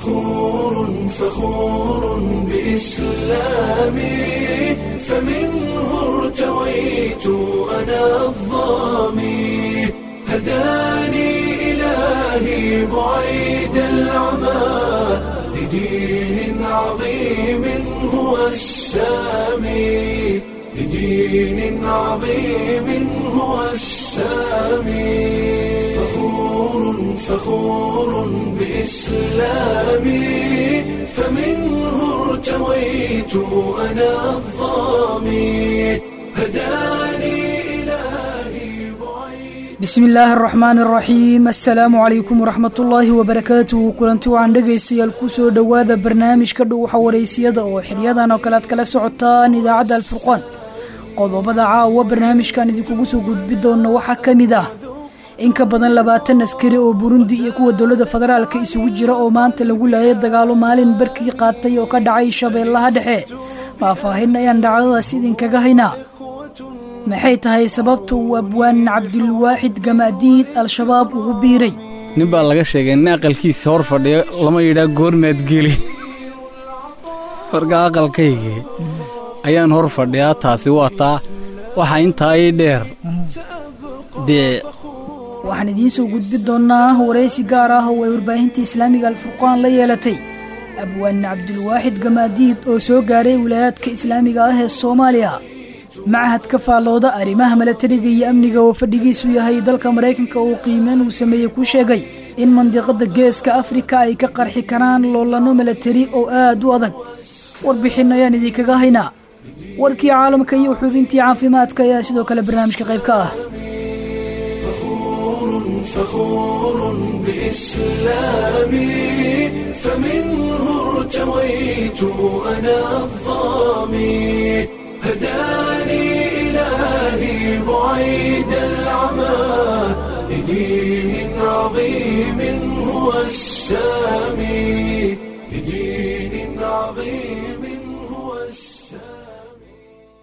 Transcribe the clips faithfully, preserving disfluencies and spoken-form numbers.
فخور فخور بإسلامي فمنه ارتويت أنا الضامي هداني إلهي بعيد العمى لدين عظيم هو السامي لدين عظيم هو السامي فخور فخور بإسلامي فمنه ارتويت أنا الضامي هداني إلهي بعيد بسم الله الرحمن الرحيم السلام عليكم ورحمة الله وبركاته كلنتي وعن dhageystayaal ku soo dhawaada barnaamijka dhow xawareysiyada oo xiliyadan oo kala kala socotaan idaacada Al-Furqan qodobada caawa barnaamijkan idinku soo gudbi doono waxa kamid ah in ka badan labaatan askari oo Burundi iyo kuwa dawladda federaalka isugu jira oo maanta lagu laayay dagaalo maalin barkii qaatay oo ka dhacay Shabeellaha Dhexe faahfaahin ayaan dhacdadaas idinkaga haynaa maxay tahay sababta uu abwaan Cabdulwaahid Gamaadiid al-shabaab ugu biiray nin baa laga sheegay in aqalkiisa hor fadhiyo lama yidhaa goormeed geli farga aqalkayga ayaan hor fadhiyaa taasi waa taa waxa intaa ay dheer dee waxaan idiin soo gudbi doonaa wareysi gaar ah oo warbaahinta Islaamiga Al-Furqan la yeelatay abwaan Cabdulwaahid Gamaadiid oo soo gaaray wilaayadka Islaamiga ah ee Soomaaliya معهد فالودا arrimaha milatariga iyo amniga oo fadhigiisu yahay dalka Mareykanka oo qiimeyn uu sameeyay ku sheegay in mandiqada geeska Afrika ay ka qarxi karaan loolano milatari oo aad u adag warbixinayaan idinkaga haynaa warkii caalamka iyo xubintii caafimaadka ayaa sidoo kale barnaamijka qayb ka ah فخور بإسلامي فمنه ارتويت أنا الضامي هداني إلهي بعيد العمى لدين عظيم هو السامي لدين عظيم هو السامي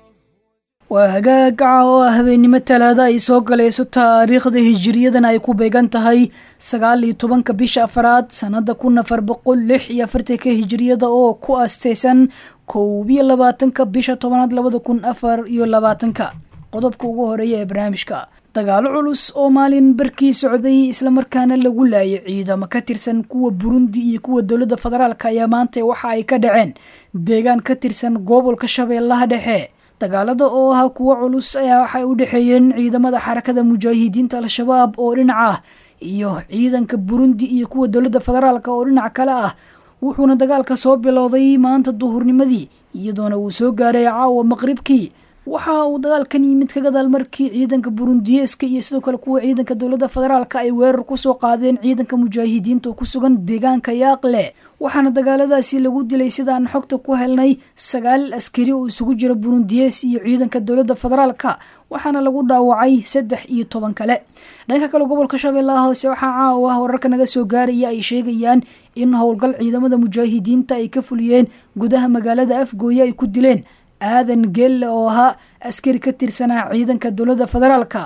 وهجاج وهبني متلادا يسوق ليسو تاريخ ده هجرية أي كوبيجان تهاي سجال يتوبان كبيش أفراد سنة كنا فربقول لح يفرتك هجرية أو كو أستيسن كوبي لباتنك بيشا طبانات لبدا كون أفر يو لباتنك qodobka ugu horeeya ee barnaamijka dagaalo culus oo maalin barkii socday isla markaana lagu laayay ciidamo ka tirsan kuwa Burundi iyo kuwa dawladda federaalka ayaa maanta waxa ay ka dhaceen deegaan ka tirsan gobolka Shabeellaha Dhexe dagaalada oo ah kuwa culus ayaa waxay u dhaxeeyeen ciidamada xarakada mujaahidiinta al-shabaab oo dhinaca iyo ciidanka Burundi iyo kuwa dawladda federaalka oo dhinaca kale ah wuxuuna dagaalka soo bilowday maanta duhurnimadii iyadoona uu soo gaaray caawa maqribkii waxa uu dagaalkan yimid ka gadaal markii ciidanka Burundiyeeska iyo sidoo kale kuwa ciidanka dawladda federaalka ay weerar ku soo qaadeen ciidanka mujaahidiinta oo ku sugan deegaanka Yaaqle waxaana dagaaladaasi lagu dilay sidaan xogta ku helnay sagaal askari oo isugu jira Burundiyees iyo ciidanka dawladda federaalka waxaana lagu dhaawacay saddex iyo toban kale dhanka kale gobolka Shabeellaha Hoose waxa caawa wararka naga soo gaaraya ay sheegayaan in howlgal ciidamada mujaahidiinta ay ka fuliyeen gudaha magaalada Afgooye ay ku dileen aadan gel oo ahaa askari ka tirsanaa ciidanka dawladda federaalka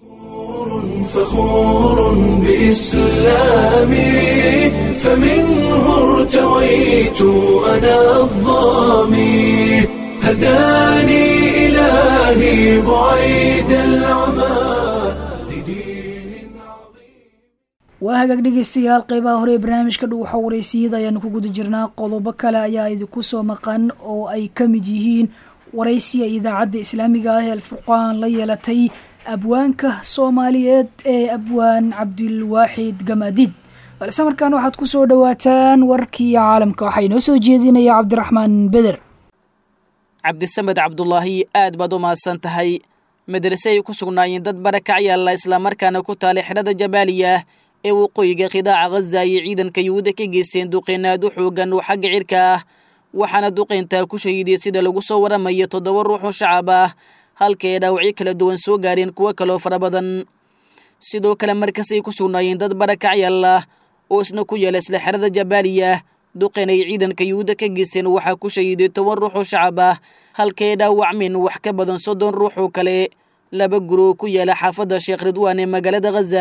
فخور بإسلامي فمنه ارتويت أنا الضامي هداني إلهي بعيد العمى لدين عظيم وهاجاك dhageystayaal qaybaha hore ee barnaamijka dhow xawareysiyada ayaan ku guda jirnaa qodobo kale ayaa idinku soo maqan oo ay kamid yihiin wareysiga idaacadda Islaamiga ah ee Al-Furqan la yeelatay abwaanka Soomaaliyeed ee abwaan Cabdulwaahid Gamaadiid balse markaan waxaad ku soo dhawaataan warkii caalamka waxa inoo soo jeedinaya Cabdiraxmaan Beder Cabdisamed Cabdullaahi aad baad u mahadsan tahay madrasa ay ku sugnaayeen dad barakacyaal isla markaana ku taalay xirada Jabaaliya ee waqooyiga qidaaca Gaza iyo ciidanka Yuhuudda ka geysteen duqeynaad u xoogan oo xagga cirka ah waxaana duqeynta ku shahiiday sida lagu soo waramayo toddoba ruux oo shacab ah halkee dhaawacyo kala duwan soo gaareen kuwa kale oo fara badan sidoo kale markaas ay ku sugnaayeen dad barakacyaal ah oo isna ku yeelay isla xirada Jabaaliya duqeynay ciidanka Yuhuudda ka geysteen waxa ku shahiiday toban ruux oo shacab ah halkee dhaawacmeen wax ka badan soddon ruux oo kale laba guru ku yaala xaafada Sheekh Ridwaan ee magaalada Gaza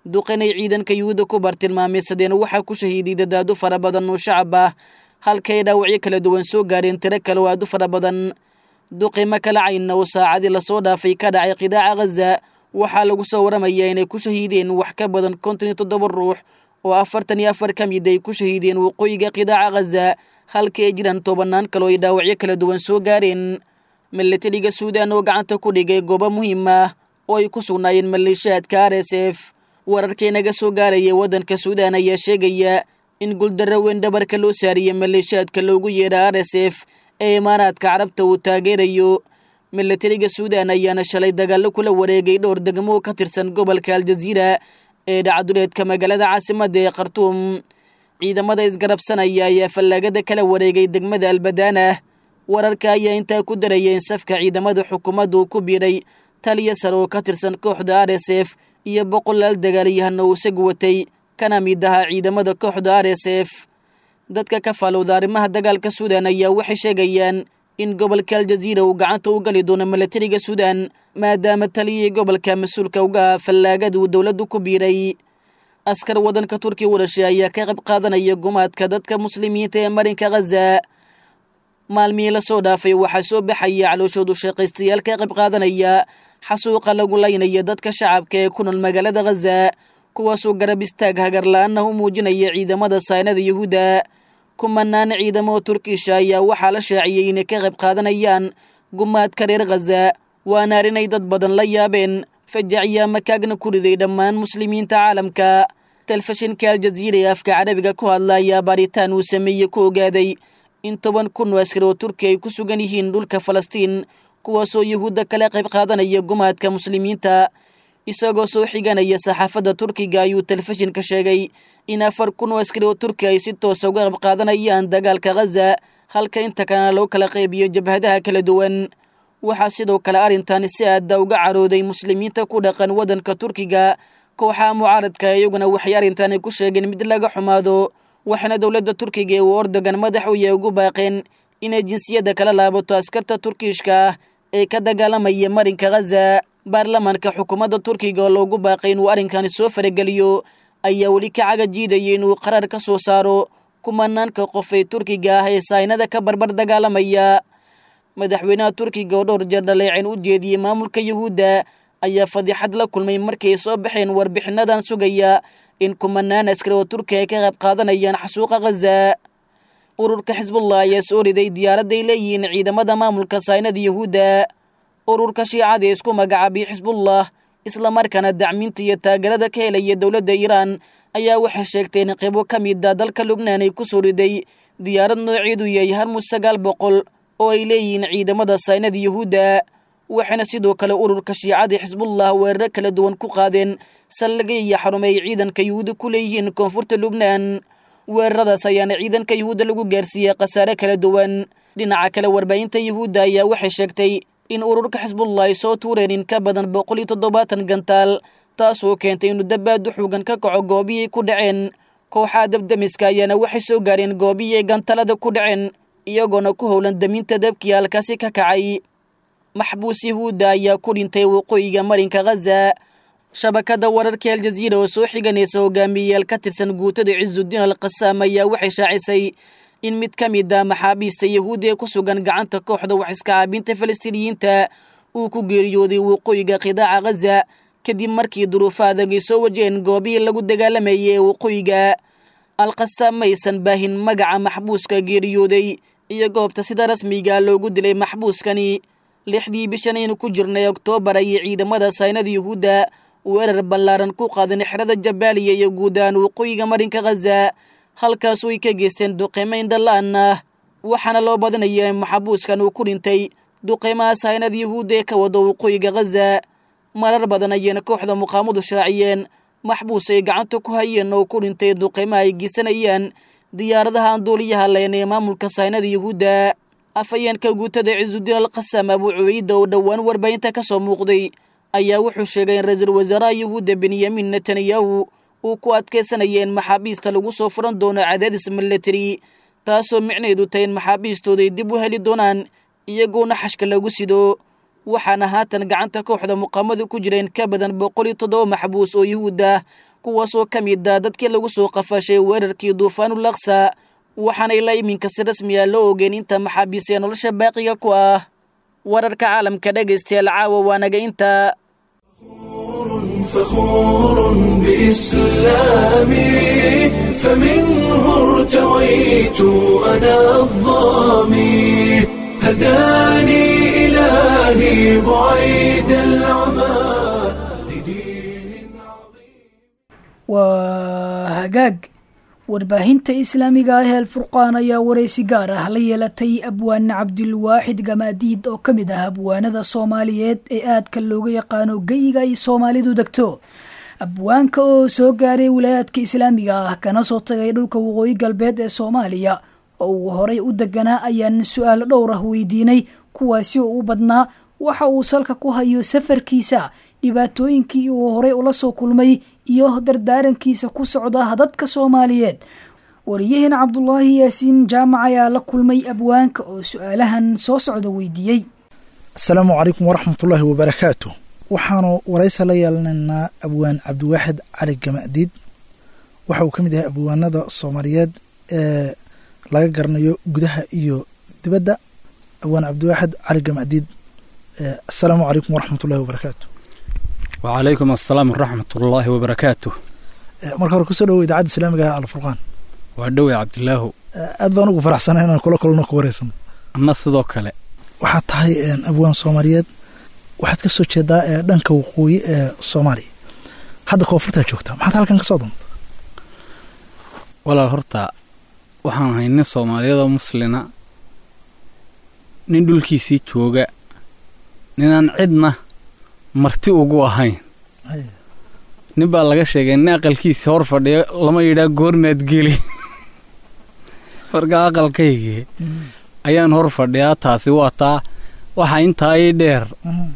duqanay ciidanka yuhuudda ku bartilmaamaysadeen waxaa ku shahiiday dadaado fara badan oo shacab ah halkay dhaawacyo kala duwan soo gaareen tiro kale oo aad u fara badan duqimo kala caynna oo saacadii lasoo dhaafay ka dhacay qidaaca ghaza waxaa lagu soo waramayaa inay ku shahiideen wax ka badan konton iyo toddoba ruux oo afartan iyo afar ka mid ay ku shahiideen waqooyiga qidaaca ghaza halkii ay jiraan tobannaan kale oo ay dhaawacyo kala duwan soo gaareen milatariga suudaan oo gacanta ku dhigay goobo muhiim ah oo ay ku sugnaayeen maleeshiyaadka r s f wararkii naga soo gaaraya waddanka suudaan ayaa sheegaya in guuldarro weyn dhabarka loo saariyey maleeshiyaadka loogu yeedha r s f ee imaaraadka carabta uu taageerayo milatariga suudaan ayaana shalay dagaallo kula wareegay dhowr degmo ka tirsan gobolka aljaziira ee dhacduleedka magaalada caasimadda ee khartuum ciidamada isgarabsanaya ayaa fallaagada kala wareegay degmada albadaana wararka ayaa intaa ku daraya in safka ciidamada xukuumaddu ku biiray taliya sare oo ka tirsan kooxda r s f iyo boqolaal dagaalyahana uu isagu watay kana mid ahaa ciidamada kooxda r s f dadka ka faalowda arrimaha dagaalka suudaan ayaa waxay sheegayaan in gobolka aljaziira uu gacanta u gali doono milatariga suudaan maadaama taliyihii gobolka mas-uulka uga fallaagadu dowladdu ku biiray askar waddanka turkiya u dhashay ayaa ka qayb qaadanaya gumaadka dadka muslimiinta ee marinka ghaza maalmihii lasoo dhaafay waxaa soo baxaya calooshoodu shaqaystayaal ka qayb qaadanaya xasuuqa lagu laynaya dadka shacabka ee ku nool magaalada ghaza kuwaasoo garab istaag hagarla-aanah u muujinaya ciidamada saynada yuhuudda kumanaan ciidamo turkisha ayaa waxaa la shaaciyey inay ka qayb qaadanayaan gumaadka reer ghaza waana arrinay dad badan la yaabeen fajaciyaa makaagna ku riday dhammaan muslimiinta caalamka telefishinka aljaziira ee afka carabiga ku hadla ayaa baaritaan uu sameeyey ku ogaaday in toban kun oo askar oo turkiya ay ku sugan yihiin dhulka falastiin kuwaasoo yuhuudda kala qayb qaadanaya gumaadka muslimiinta isagoo soo xiganaya saxaafadda turkiga ayuu telefishinka sheegay in afar kun oo askari oo turkiya ay si toosa uga qayb qaadanayaan dagaalka ghaza halka inta kalena loo kala qaybiyo jabhadaha kala duwan waxaa sidoo kale arrintan si aada uga carooday muslimiinta ku dhaqan waddanka turkiga kooxaha mucaaradka iyaguna waxay arrintani ku sheegeen mid laga xumaado waxaana dowladda turkiga ee uu ordogan madax u yahay ugu baaqeen inay jinsiyadda kala laabato askarta turkiishka ah ee ka dagaalamaya marinka ghaza baarlamaanka xukuumadda turkiga oo loogu baaqay inuu arrinkani soo farageliyo ayaa weli ka caga jiidayay inuu qaraar ka soo saaro kumanaanka qof ee turkiga ah ee saynada ka barbar dagaalamaya madaxweynaha turkiga oo dhowr jeer dhaleeceen u jeediyey maamulka yuhuudda ayaa fadiixad la kulmay markii ay soo baxeen warbixinadan sugaya in kumanaan askari oo turkiya ay ka qayb qaadanayaan xasuuqa ghaza ururka xisbullah ayaa soo riday diyaaradday leeyihiin ciidamada maamulka saynada yuhuudda ururka shiicada ee isku magacaabay xisbullah islamarkaana dacminta iyo taageerada ka helaya dowladda iiraan ayaa waxay sheegteen in qaybo ka mid a dalka lubnaan ay ku soo riday diyaarad nooceedu yahay harmus sagaal boqol oo ay leeyihiin ciidamada saynada yuhuudda waxayna sidoo kale ururka shiicada xisbullah weeraro kala duwan ku qaadeen saldhigyo iyo xarumo ay ciidanka yuhuudda ku leeyihiin koonfurta lubnaan weeraradaas ayaana ciidanka yuhuudda lagu gaarsiiyey khasaare kala duwan dhinaca kale warbaahinta yuhuudda ayaa waxay sheegtay in ururka xisbullah ay soo tuureen in ka badan boqol iyo toddobaatan gantaal taasoo keentay inuu dabaadu xoogan ka kaco goobiyay ku dhaceen kooxaha dabdamiska ayaana waxay soo gaareen goobiyay gantalada ku dhaceen iyagoona ku howlan daminta dabkii halkaasi ka kacay maxbuus yuhuudda ayaa ku dhintay waqooyiga marinka ghaza shabakada wararka aljaziira oo soo xiganaysa hogaamiyeyaal ka tirsan guutada cizudiin alqasaam ayaa waxay shaacisay in mid ka mid a maxaabiista yuhuudda ee ku sugan gacanta kooxda wax iska caabinta falastiiniyiinta uu ku geeriyooday waqooyiga qidaaca ghaza kadib markii duruufo adag ay soo wajaheen goobihii lagu dagaalamayay ee waqooyiga alqasaam maysan baahin magaca maxbuuska geeriyooday iyo goobta sida rasmiga loogu dilay maxbuuskani lixdii bishan aynu ku jirnay oktoobar ayay ciidamada saynada yuhuudda weerar ballaaran ku qaadeen xerada jabaaliya iyo guud ahaan waqooyiga marinka ghaza halkaasoo ay ka geysteen duqeymo indhalaan ah waxaana loo badinaya in maxabuuskan uu ku dhintay duqeymaha saynada yuhuudda ee ka wada waqooyiga ghaza marar badan ayayna kooxda muqaamadu shaaciyeen maxbuus ay gacanta ku hayeen oo ku dhintay duqeymaha ay geysanayaan diyaaradaha aan duuliyaha layn ee maamulka saynada yuhuudda afayeenka guutada cizudiin alqasaam abuu cubayda oo dhowaan warbaahinta ka soo muuqday ayaa wuxuu sheegay in ra-iisul wasaaraha yuhuudda benyamin netanyahu uu ku adkaysanaya in maxaabiista lagu soo furan doono cadaadis milatari taasoo micneedu tahay in maxaabiistooda ay dib u heli doonaan iyagoona xashka lagu sido waxaana haatan gacanta kooxda muqaamadu ku jireen ka badan boqol iyo toddoba maxbuus oo yuhuud ah kuwaasoo ka mid ah dadkii lagu soo qafashay weerarkii duufaanul aqsa waxaana ilaa iminka si rasmi ah loo ogeyn inta maxaabiis ee nolosha baaqiga ku ah wararka caalamka dhegaystayaal caawa waanaga inta فخور بإسلامي فمنه ارتويت أنا الظامي هداني إلهي بعيد العمى لدين عظيم وهجاج warbaahinta islaamiga ah ee alfurqaan ayaa waraysi gaar ah la yeelatay abwaan cabdilwaaxid gamaadiid oo ka mid ah abwaanada soomaaliyeed ee aadka looga yaqaano geyiga ay soomaalidu degto abwaanka oo soo gaaray wilaayaadka islaamiga ah kana soo tagay dhulka waqooyi galbeed ee soomaaliya oo uu horay u deganaa ayaan su-aal dhowr ah weydiinay kuwaasi oo u badnaa waxa uu salka ku hayo safarkiisa dhibaatooyinkii uu horay ula soo kulmay iyo dardaarankiisa ku socda dadka Soomaaliyeed wariyaheena Cabdullaahi Yaasiin jaamac ayaa la kulmay abwaanka oo su'aalahan soo socda weydiiyay Assalaamu calaykum waraxmatullaahi wabarakaatuh waxaanu waraysi la yeelanaynaa abwaan Cabdiwaaxid Cali Gamaadiid waxa uu ka mid yahay abwaanada Soomaaliyeed ee laga garanayo gudaha iyo dibadda abwaan Cabdiwaaxid Cali Gamaadiid Assalaamu calaykum waraxmatullaahi wabarakaatuh وعليكم السلام ورحمة الله وبركاته marka hore ku soo dhawo idaacada islaamiga ah alfurqaan waa dhaw Cabdilaahu aad baan ugu faraxsanahay inaan kula kulno ku wareysan anna sidoo kale waxa tahay abwaan Soomaaliyeed waxaad ka soo jeedaa dhanka waqooyi ee Soomaaliya hadda koonfurta joogtaa maxaad halkan ka soo doontaa walaal horta waxaan haynaa Soomaaliyada muslina nin dhulkiisii jooga ninaan cidna marti ugu ahayn nin baa laga sheegay in aqalkiisa hor fadhiyo lama yidhaa goormeed geli marka aqalkayga ayaan hor fadhiyaa taasi waa taa waxa intaa ay dheer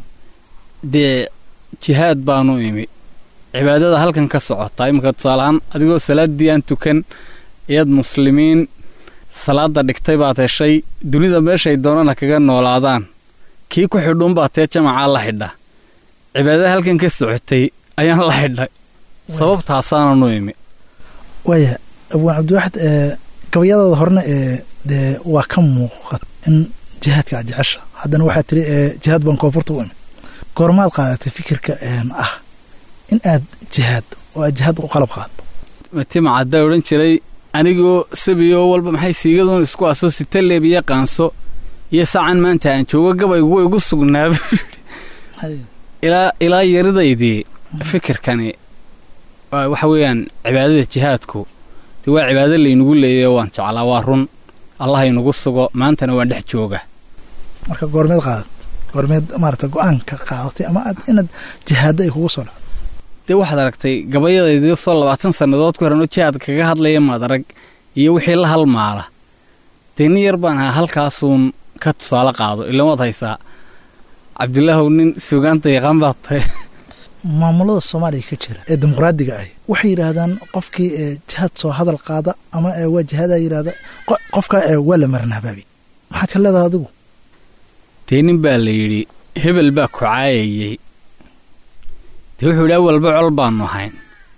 dee jihaad baanu imi cibaadada halkan ka socota imika tusaalahaan adigoo salaadii aan tukan iyad muslimiin salaada dhigtay baad heshay dunida meeshay doonana kaga noolaadaan kii ku xidhuun baa tee jamaca la xidha cibaadada halkan ka socotay ayaan la xidhay sababtaasaana noo imi waya abwaan Cabdiwaaxid ee gabayadada horna ee waa ka muuqat in jihaadka ajasha haddana waxa tiri ee jihaad baan koonfurta u imi goormaad qaadatay fikirka een ah in aad jihaad oo jihaad u qalab qaado mati macada oran jiray anigoo sabiyo walba maxay siigadoon isku asoosi taleebiya qaanso iyo saacan maanta aan joogo gabaygu way ugu sugnaa ilaa ilaa yaridaydii fikirkani waxa weeyaan cibaadada jihaadku waa cibaado laynagu leeyahay waan jeclaa waa run allah inagu sugo maantana waan dhex jooga marka goormeed qaad goormeed maarta go'aanka qaadatay ama aad inaad jihaada ay kugu soo dhacdo dee waxaad aragtay gabayadaydii soo labaatan sannadood ku horano jihaad kaga hadlaya maad arag iyo wixii la halmaala dee nin yar baan ahaa halkaasuun ka tusaale qaado ilan waad haysaa Cabdilaahu nin suugaanta yaqaan baa tahay maamulada Soomaaliya ka jira ee dimuqraadiga ah waxay yiraahdaan qofkii jihaad soo hadal qaada ama waa jihaad ay yiraahdo qofka waa la marnaababi maxaad ka leedahay adigu teenin baa la yiri hebel baa ku caayay dee wuxuu ilaa walba col baanu ahayn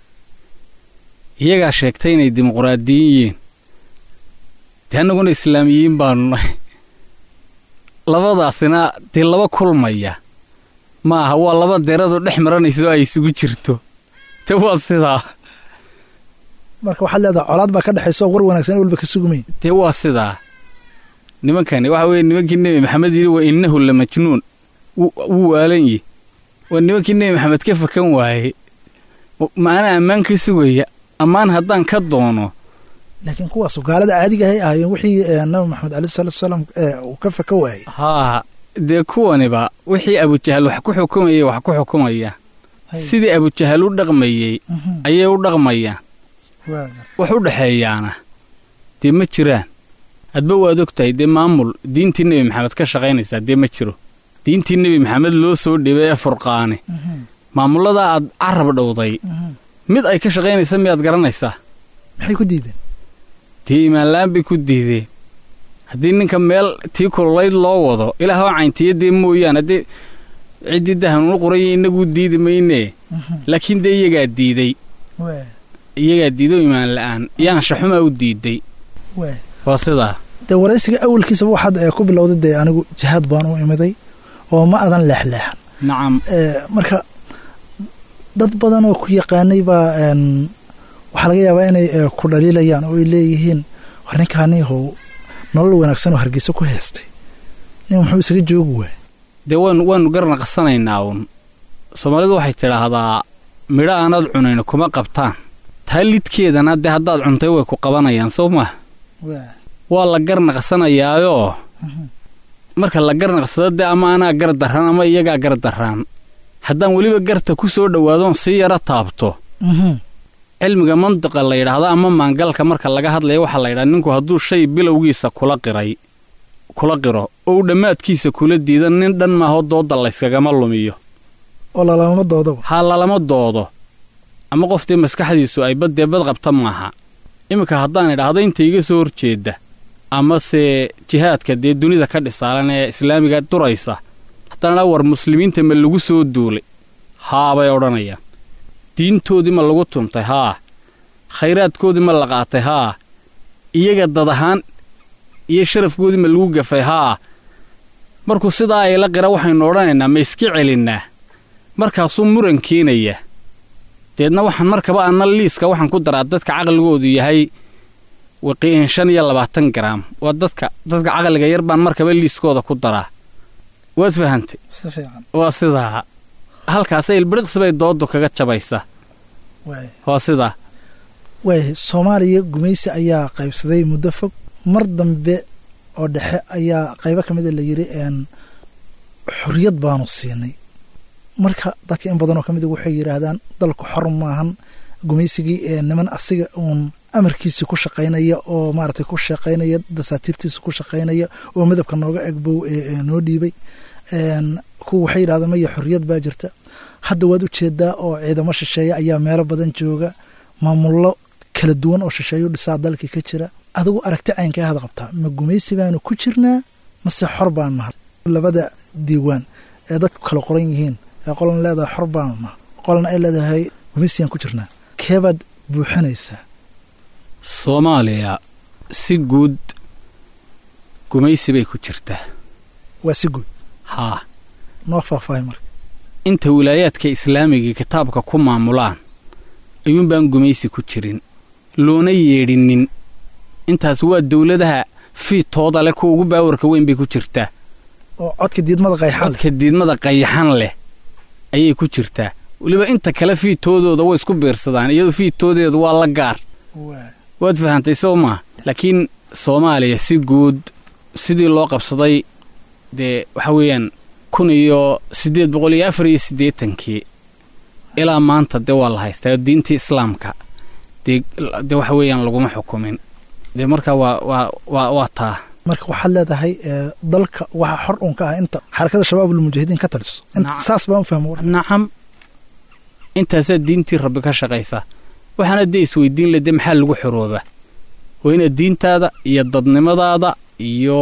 iyagaa sheegtay inay dimuqraadiyiin dee annaguna islaamiyiin baanu nahay labadaasina dee laba kulmaya ma aha waa laba deeradu dhex maranayso ay isugu jirto te waa sidaa marka waxaad leedahay colaad baa ka dhexayso war wanaagsan walba ka sugumayn dee waa sidaa nimankani waxa weeye nimankii nebi maxamed yidhi wa innahu la majnuun wuu waalan yihi waa nimankii nebi maxamed ka fakan waaye maana ammaan ka sugaya ammaan haddaan ka doono laakiin kuwaas gaalada caadiga ah ahaayeen wixii nabi maxamed cali sallallahu alayhi wasallam uu ka faka waayay haa dee kuwaniba wixii abujahal wax ku xukumayay wax ku xukumaya sidii abujahal u dhaqmayay ayay u dhaqmayaan wax u dhaxeeyaana dee ma jiraan hadba waad ogtahay dee maamul diintii nebi maxamed ka shaqaynaysaa dee ma jiro diintii nebi maxamed loo soo dhibay ee furqaane maamulada aad carab dhowday mid ay ka shaqaynaysa miyaad garanaysaa maxay ku diideen tii imaanlaan bay ku diideen haddii ninka meel tii kululayd loo wado ilaah oo cayntiya dee mooyaan haddii ciddii dahanuun qoraya inaguu diidi maynee laakiin dee iyagaa diiday iyagaa diido imaan la-aan iyo anshaxumaa u diiday waa sidaa dee waraysiga awalkiisaba waxaad ku bilowday dee anigu jihaad baan u imiday oo ma adan leexleexan nacam marka dad badan oo ku yaqaanay baa waxaa laga yaabaa inay ku dhaliilayaan oo ay leeyihiin war ninkaaniihow nolol wanaagsan oo Hargeysa ku heestay nin muxuu isaga joogi waay dee waanu waanu garnaqsanaynaa uun Soomaalidu waxay tidhaahdaa midho aanad cunayno kuma qabtaan taa lidkeedana dee haddaad cuntay way ku qabanayaan soo ma waa la garnaqsanayaayoo marka la garnaqsado dee ama anaa gar darraan ama iyagaa gar darraan haddaan weliba garta ku soo dhowaadoon sii yaro taabto cilmiga mantiqa la yidhaahdo ama maangalka marka laga hadlaya waxaa la yidhaha ninku hadduu shay bilowgiisa kula qiray kula qiro oo u dhammaadkiisa kula diida nin dhan maaho dooda layskagama lumiyo oo lalama doodo haa lalama doodo ama qoftii maskaxdiisu ay baddee bad qabta maaha iminka haddaan idhaahdo inta iga soo horjeedda amase jihaadka dee dunida ka dhisaalan ee islaamiga duraysa haddaan idhaa war muslimiinta ma lagu soo duulay haa bay odhanayaan diintoodii ma lagu tuntay haa khayraadkoodii ma la qaatay haa iyaga dad ahaan iyo sharafkoodii ma lagu gafay haa markuu sidaa ay la qira waxaynu odhanaynaa ma iska celinnaa markaasuu muran keenaya deedna waxaan markaba anna liiska waxaan ku daraa dadka caqligoodu yahay waqiin shan iyo labaatan garaam waa dadka dadka caqliga yar baan markaba liiskooda ku daraa waad fahantay si fiican waa sidaa halkaasay ilbiriqsi bay doodu kaga jabaysaa waa sidaa way Soomaaliya gumaysi ayaa qaybsaday muddo fog mar dambe oo dhexe ayaa qaybo ka mid ah la yiri een xuriyad baanu siinay marka dadka in badan oo kamid ah waxay yiraahdaan dalku xor maahan gumaysigii ee niman asiga uun amarkiisa ku shaqeynaya oo maartay ku shaqeynaya dasaatiirtiisa ku shaqeynaya oo midabka nooga egbow ee noo dhiibay een ku waxay yiraahdaan ma xuriyad baa jirta hadda waad u jeedaa oo ciidamo shisheeye ayaa meelo badan jooga maamullo kala duwan oo shisheeyo dhisaa dalka ka jira adigu aragti caynka ah qabtaa ma gumaysi baanu ku jirnaa mase xor baan nahay labada diiwaan ee dadku kala qoran yihiin ee qolan leedahay xor baan nahay qolan ay leedahay gumaysiyan ku jirnaa keebad buuxinaysa Soomaaliya si guud gumaysi bay ku jirtaa waa si guud haa noo faahfaahin marka inta wilaayaadka islaamiga kitaabka ku maamulaan ayuun baan gumaysi ku jirin loona yeedhinin intaas waa dawladaha fiitooda leh kuwa ugu baawarka weyn bay ku jirtaa oo codka diidmada qayxan codka diidmada qayxan leh ayay ku jirtaa weliba inta kale fiitoodooda way isku biirsadaan iyadoo fiitoodeedu waa la gaar waad fahantay soo maa laakiin Soomaaliya si guud sidii loo qabsaday dee waxa weeyaan kun iyo siddeed boqol iyo afar iyo siddeetankii ilaa maanta dee waa la haystaa diintii islaamka dee dee waxa weeyaan laguma xukumin dee marka waa waa waa waa taa marka waxaad leedahay dalka waxa xor un ka ah inta xarakada shabaabul mujaahidiin ka taliso inta saas baan fahmo nacam intaasaa diintii rabbi ka shaqaysa waxaana dee isweydiin le dee maxaa lagu xorooba waa inaad diintaada iyo dadnimadaada iyo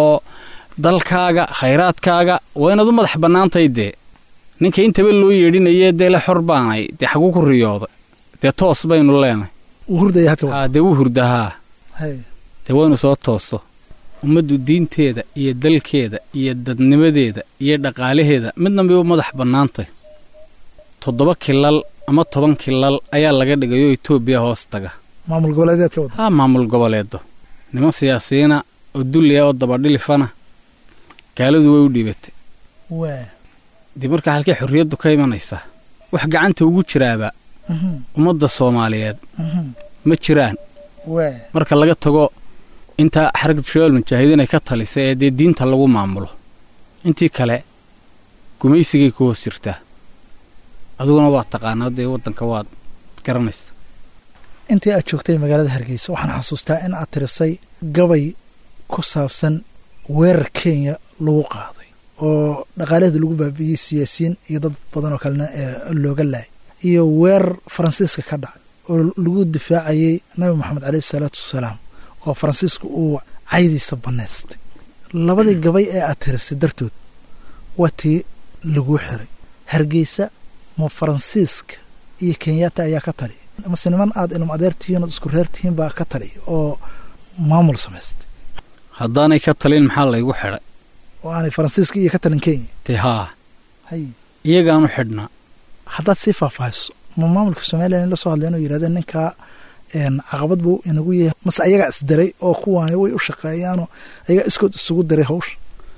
dalkaaga khayraadkaaga waa inaad u madax bannaantay dee ninka intaba loo yeedhinayee dee le xor baanay dee xaguu ku riyooday dee toos baynu leenay wuu hurdaya hadka aa dee wuu hurdahaa dee waynu soo tooso ummaddu diinteeda iyo dalkeeda iyo dadnimadeeda iyo dhaqaalaheeda midna bay u madax bannaantay toddoba kilal ama toban kilal ayaa laga dhigayoo Itoobiya hoos taga maamul goboleedka wada haa maamul goboleedo niman siyaasiyiina oo dulliya oo dabadhilifana gaaladu way u dhiibatay waa dib marka halkay xurriyaddu ka imanaysaa wax gacanta ugu jiraaba ummadda Soomaaliyeed ma jiraan waa marka laga tago inta xarakada shabaabul mujaahidiin ay ka talisay ee dee diinta lagu maamulo intii kale gumaysigay ku hoos jirtaa aduguna waa taqaanaa dee waddanka waad garanaysa intii aad joogtay magaalada Hargeysa waxaan xasuustaa in aad tirisay gabay ku saabsan weerar Kenya lagu qaaday oo dhaqaalaheeda lagu baabi'iyay siyaasiyiin iyo dad badan oo kalena looga laayay iyo weerar Faransiiska ka dhacay oo lagu difaacayay Nabi Maxamed calayhi salaatu wasalaam oo Faransiisku uu caydiisa baneystay labadii gabay ee aad tirisay dartood watii lagu xiray Hargeysa ma Faransiiska iyo Kenyatta ayaa ka taliya mase niman aad ilmo adeertihiin oo isku reertihiin baa ka tali oo maamul samaystay haddaanay ka talin maxaa laygu xidhay oo aanay faransiiska iyo ka talin kenya te haa hay iyagaanu xidhnaa haddaad sii faahfaahiso ma maamulka somalilan in la soo hadleen oo yidhahdeen ninkaa caqabad buu inagu yahay mase ayagaa isdiray oo kuwaani way u shaqeeyaanoo ayagaa iskood isugu diray hawsha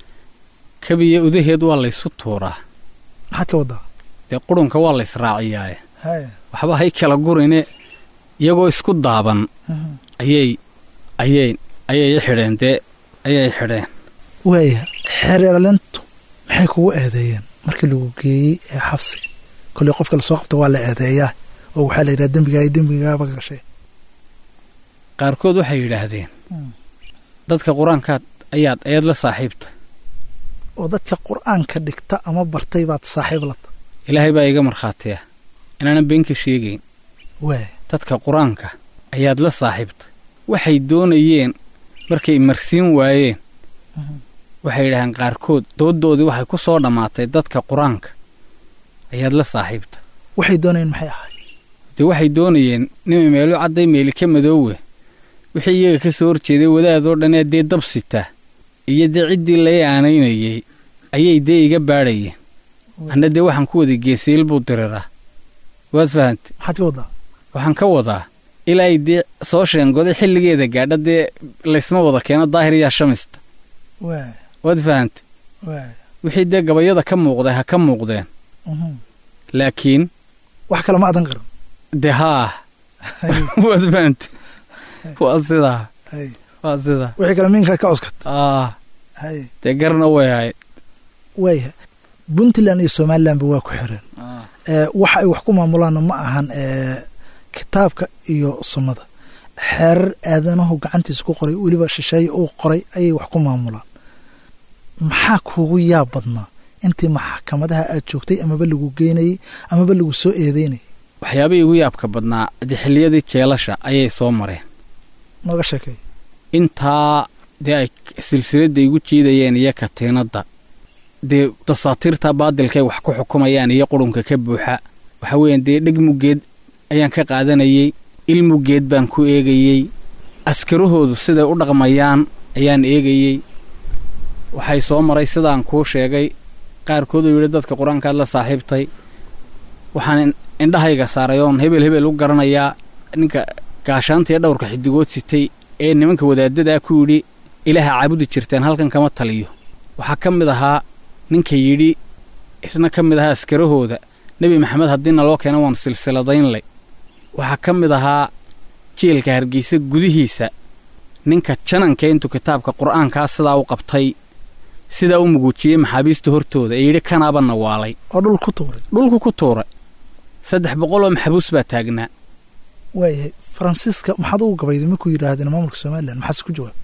kabiya udaheed waa laysu tuuraa maxaad ka waddaa dee qurunka waa laysraaciyaaye haya waxba hay kala gurine iyagoo isku daaban ayay ayay ayay xidheen dee ayay xidheen waaya xeerlintu maxay kugu eedeeyeen markii lagu geeyey ee xabsiga kolley qofka lasoo qabta waa la eedeeyaa oo waxaa la yidhaha dembigaa dembigaaba gashay qaarkood waxay yidhaahdeen dadka qur-aankaad ayaad ayaad la saaxiibta oo dadka qur-aanka dhigta ama bartay baad saaxiib lata ilaahay baa iga markhaatiya inaanan beenka sheegayn waaya dadka qur-aanka ayaad la saaxiibta waxay doonayeen markay marsiin waayeen waxay yidhaaheen qaarkood dooddoodii waxay ku soo dhammaatay dadka qur-aanka ayaad la saaxiibta waxay doonayeen maxay ahay dee waxay doonayeen nima meelu cadday meeli ka madoowe wixii iyaga ka soo horjeeday wadaadoo dhanee dee dab sitaa iyo dee ciddii lay aanaynayey ayay dee iga baadhayeen anna dee waxaan ku wada geesiil buu diriraa waad fahantay maxaad ka waddaa waxaan ka wadaa ilaa ay dee soo sheengoday xilligeeda gaadha dee laysma wada keeno daahir yaa shamista waaya waad fahantay waaya wixii dee gabayada ka muuqday ha ka muuqdeen laakiin wax kale ma adan qaran dee haa waad fahantay waa sidaa hay waa sidaa wixii kale miinkaa ka cuskata aa hay dee garna way ahayd waaya puntland iyo somalilandba waa ku xireen waxa ay wax ku maamulaanna ma ahan kitaabka iyo sunnada xeerar aadanahu gacantiisa ku qoray weliba shisheeye uu qoray ayay wax ku maamulaan maxaa kuugu yaab badnaa intii maxkamadaha aad joogtay amaba lagu geynayey amaba lagu soo eedeynayay waxyaabihii ugu yaabka badnaa dee xilliyadii jeelasha ayay soo mareen nooga sheekay intaa dee ay silsiladda igu jiidayeen iyo katiinadda dee dasaatiirta baadilkay wax ku xukumayaan iyo qurunka ka buuxa waxa weeyaan dee dheg muggeed ayaan ka qaadanayey il muggeed baan ku eegayey askarahoodu siday u dhaqmayaan ayaan eegayey waxay soo maray sidaan kuu sheegay qaarkood uu yidhi dadka qur-aankaad la saaxiibtay waxaan indhahayga saaray oon hebel hebel u garanayaa ninka gaashaanta iyo dhowrka xidigood sitay ee nimanka wadaadadaa ku yidhi ilaaha caabudi jirteen halkan kama taliyo waxaa ka mid ahaa ninka yidhi isna ka mid ahaa askarahooda nebi maxamed haddii naloo keena waanu silsiladaynlay waxaa ka mid ahaa jeelka hargeysa gudihiisa ninka jananka intuu kitaabka qur'aankaa sidaa u qabtay sidaa u muguujiyey maxaabiista hortooda ee yidhi kanaaba nawaalay oo dhul ku tuuray dhulku ku tuuray saddex boqol oo maxabuus baa taagnaa waayahay faransiiska maxaad ugu gabayday markuu yidhaahdeen maamulka somalilan maxaase ku jawaab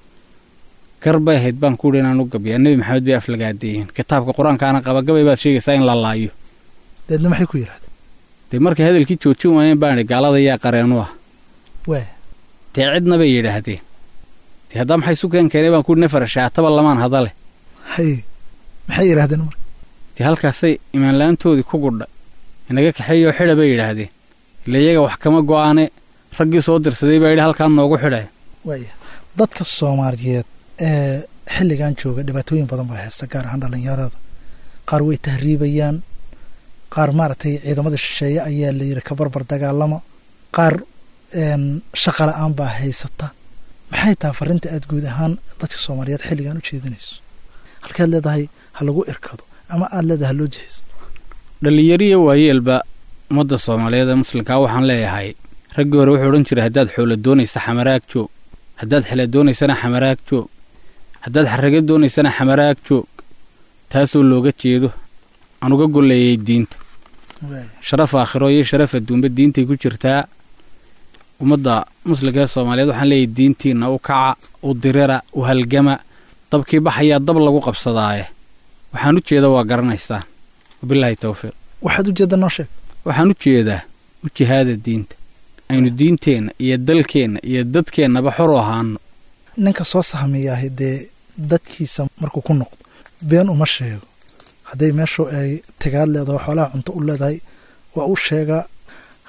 gar bay ahayd baan ku yidhi inaan u gabiyaa nebi maxamed bay aflagaadeeyeen kitaabka qur-aankaana qaba gabay baad sheegaysaa in la laayo deedna maxay ku yidhahdeen dee markay hadalkii joojin waayeen baan idhi gaalada yaa qareenu ah waaya dee cidna bay yidhaahdeen dee haddaa maxay isu keen keenay baan ku yidhi nafar shaataba lamaan hadale hay maxay yidhaahdeen marka dee halkaasay imaanla-aantoodii ku gudha inaga kaxeeyoo xidha bay yidhaahdeen ila iyaga wax kama go'aane raggii soo dirsaday baa yidhi halkaan noogu xidhaya waaya dadka soomaaliyeed ee xilligan jooga dhibaatooyin badan baa haysta gaar ahaan dhallinyarada qaar way tahriibayaan qaar maaragtay ciidamada shisheeye ayaa la yidhi ka barbar dagaalama qaar shaqa la-aan baa haysata maxay tahay farrinta aad guud ahaan dadka soomaaliyeed xilligan u jeedinayso halkaad leedahay ha lagu irkado ama aad leedahay ha loo jihayso dhallinyariya waayeelba ummadda soomaaliyeed ee muslimkaa waxaan leeyahay raggii hore wuxuu odhan jiray haddaad xoola doonaysa xamaraag joog haddaad xela doonaysana xamaraag joog haddaad xarraga doonaysana xamaraag joog taasoo looga jeedo aan uga golleeyay diinta sharaf aakhiro iyo sharaf adduunba diintay ku jirtaa ummadda muslimka ee soomaaliyeed waxaan leeyahay diintiinna u kaca u dirira u halgama dabkii baxayaa dab lagu qabsadaaye waxaan u jeeda waa garanaysaan wabilaahi tawfiiq waxaad u jeedda noo sheeg waxaan u jeedaa u jihaada diinta aynu diinteenna iyo dalkeenna iyo dadkeennaba xor u ahaano ninka soo sahmiyaahi dee dadkiisa markuu ku noqdo been uma sheego hadday meeshu ay tagaad leedahay xoolaha cunto u leedahay waa u sheegaa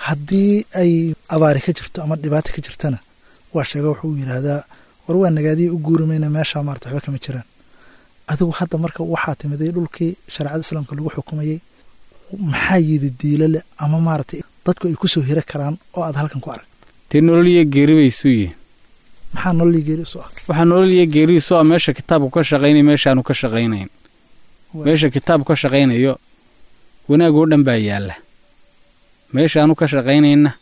haddii ay abaari ka jirto ama dhibaato ka jirtana waa sheega wuxuu yidhaahdaa war waa nagaadiya u guurimayna meeshaa maarata waxba kama jiraan adigu hadda marka waxaa timiday dhulkii shareecada islaamka lagu xukumayey maxaa yidi diilale ama maaragtay dadku ay ku soo hira karaan oo aad halkan ku arag dee nololiyo geeri bay isu yihiin maxaa nololiyo geeri isu ah waxaa nololiyo geeri isu ah meesha kitaabku ka shaqaynay meeshaanu ka shaqaynayn meesha kitaabku ka shaqaynayo wanaag oo dhan baa yaalla meeshaanu ka shaqaynayna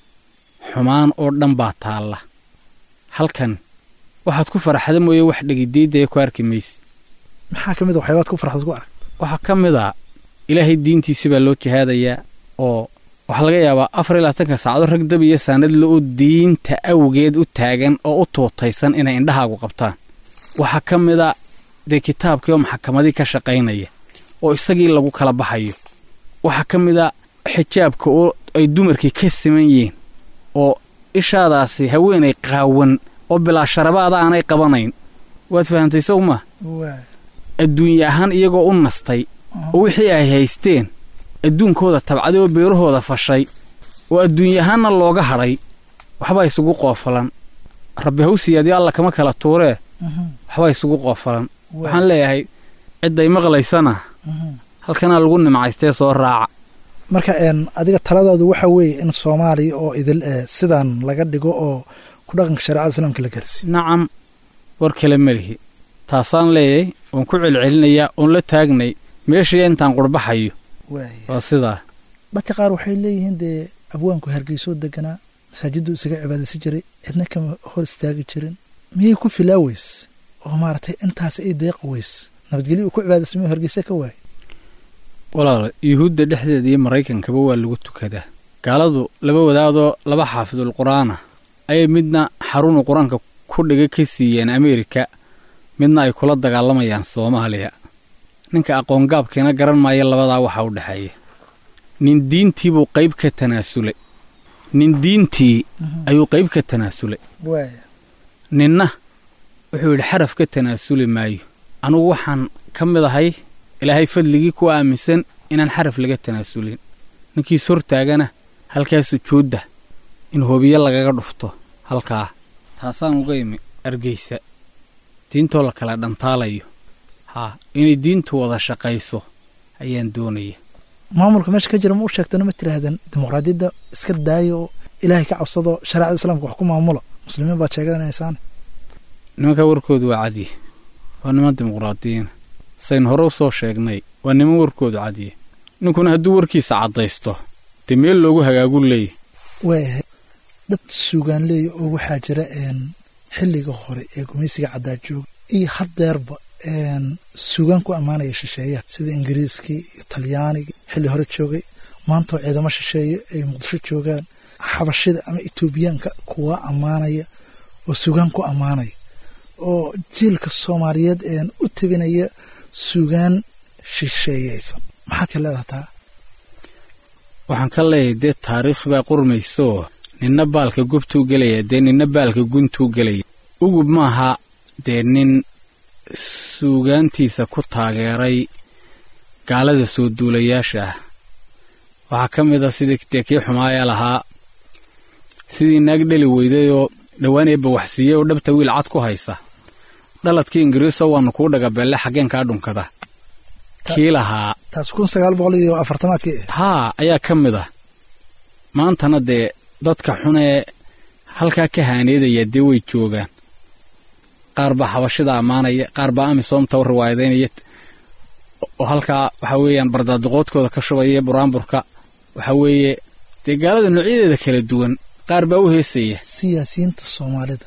xumaan oo dhan baa taalla halkan waxaad ku faraxda mooye wax dhegideyda ku arki mayse maxaa ka mid a waxyaabaad ku farxad ku arag waxaa ka mid a ilaahay diintiisi baa loo jihaadayaa oo waxaa laga yaabaa afar iyo labaatanka saacado rag dab iyo saanadle oo diinta awgeed u taagan oo u tuutaysan inay indhahaagu qabtaan waxaa ka mid a dee kitaabkii oo maxakamadii ka shaqaynaya oo isagii lagu kala baxayo waxaa ka mid a xijaabka oo ay dumarkii ka siman yihiin oo ishaadaasi haweenay qaawan oo bilaa sharabaada aanay qabanayn waad fahantay sow ma adduunye ahaan iyagoo u nastay oo wixii ay haysteen adduunkooda tabcaday oo beerahooda fashay oo adduunye ahaanna looga hadhay waxbaa isugu qoofalan rabbi hawsiyaadiyo alla kama kala tuuree waxbaa isugu qoofalan waxaan leeyahay cidday maqlaysana halkanaa lagu nimcaystee soo raaca marka adiga taladaadu waxa weeye in soomaaliya oo idil sidaan laga dhigo oo ku dhaqanka shareecada islaamka la gaarsiiyo nacam war kale melihi taasaan leeyahay oon ku celcelinayaa oon la taagnay meeshii intaan qurbaxayo waa sidaa dadka qaar waxay leeyihiin dee abwaanku hargeysoo deganaa masaajiddu isaga cibaadaysan jiray cidna kama hor istaagi jirin miyay ku filaaweys oo maaragtay intaas ay deeqa weys nabadgelyo uu ku cibaadaysamay hargeysa ka waayay walaal yuhuudda dhexdeeda iyo maraykankaba waa lagu tukadaa gaaladu laba wadaadoo laba xaafidul qur-aana ayay midna xarunu qur-aanka ku dhiga ka siiyeen ameerika midna ay kula dagaalamayaan soomaaliya ninka aqoongaabkeena garan maayo labadaa waxaa u dhexeeya nin diintii buu qayb ka tanaasulay nin diintii ayuu qayb ka tanaasulay ninna wuxuu yidhi xaraf ka tanaasuli maayo anugu waxaan ka mid ahay ilaahay fadligii ku aaminsan inaan xaraf laga tanaasulin ninkiis hortaagana halkaa sujuudda in hobiyo lagaga dhufto halkaa taasaan uga imi argeysa diintoo la kala dhantaalayo haa inay diintu wada shaqayso ayaan doonaya maamulka meesha ka jira ma u sheegtona ma tiraahdeen dimuqraadiyadda iska daayo oo ilaahay ka cabsado shareecada islaamka wax ku maamulo muslimiin baad sheeganaysaane nimankaa warkoodu waa cadiye waa niman dimuqraadiyiina sayn hore u soo sheegnay waa niman warkoodu cadiye ninkuna hadduu warkiisa caddaysto dee meel loogu hagaagu leeyahy waayahay dad suugaan leeya oo waxaa jira xilliga hore ee gumaysiga caddaa jooga iyo haddeerba suugaan ku ammaanaya shisheeyaha sida ingiriiskii iyo talyaanigii xilli hore joogay maantoo ciidamo shisheeye ay muqdisho joogaan xabashida ama etoobiyaanka kuwa ammaanaya oo suugaan ku ammaanaya oo jiilka soomaaliyeed u tebinaya suugaan shisheeyaysan maxaad ka leedaha taa waxaan ka leeyahay dee taariikh baa qurmaysooo ninna baalka gubtuu gelaya dee ninna baalka guntuu gelaya ugub maaha dee nin suugaantiisa ku taageeray gaalada soo duulayaasha ah waxaa ka mid a sidii dee kii xumaaya lahaa sidii naag dheli weydayoo dhowaan eebba waxsiiyey oo dhabta wiil cad ku haysa dhaladkii ingiriisoo waannu kuu dhagabeelle xaggeen kaa dhunkada kii lahaa taas kun sagaal boqol iyo afartamaadkii haa ayaa ka mid ah maantana dee dadka xunee halkaa ka haaneedaya dee way joogaan qaar baa xabashida ammaanaya qaar baa amisoomta u riwaayadaynaya oo halkaa waxaa weeyaan bardaadiqoodkooda ka shubaya buraanburka waxaa weeye dee gaalada noocyadeeda kala duwan qaar baa u heesaya siyaasiyiinta soomaalida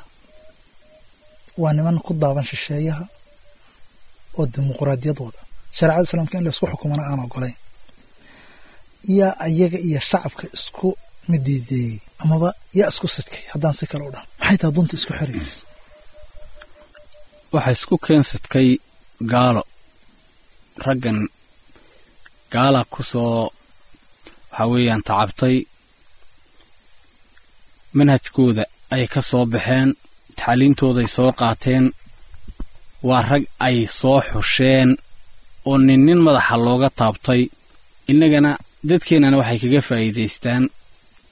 waa niman ku daaban shisheeyaha oo dimuqraadiyad wada shareecada islaamka in laysku xukumana aan ogolayn yaa ayaga iyo shacabka isku midiideeyey amaba yaa isku sidkay haddaan si kale u dhahan maxay taha dunta isku xeraysa waxaa isku keensadkay gaalo raggan gaala ku soo waxaa weeyaan tacabtay manhajkooda ay ka soo baxeen taxaaliintooday soo qaateen waa rag ay soo xusheen oo nin nin madaxa looga taabtay innagana dadkeennana waxay kaga faa'iidaystaan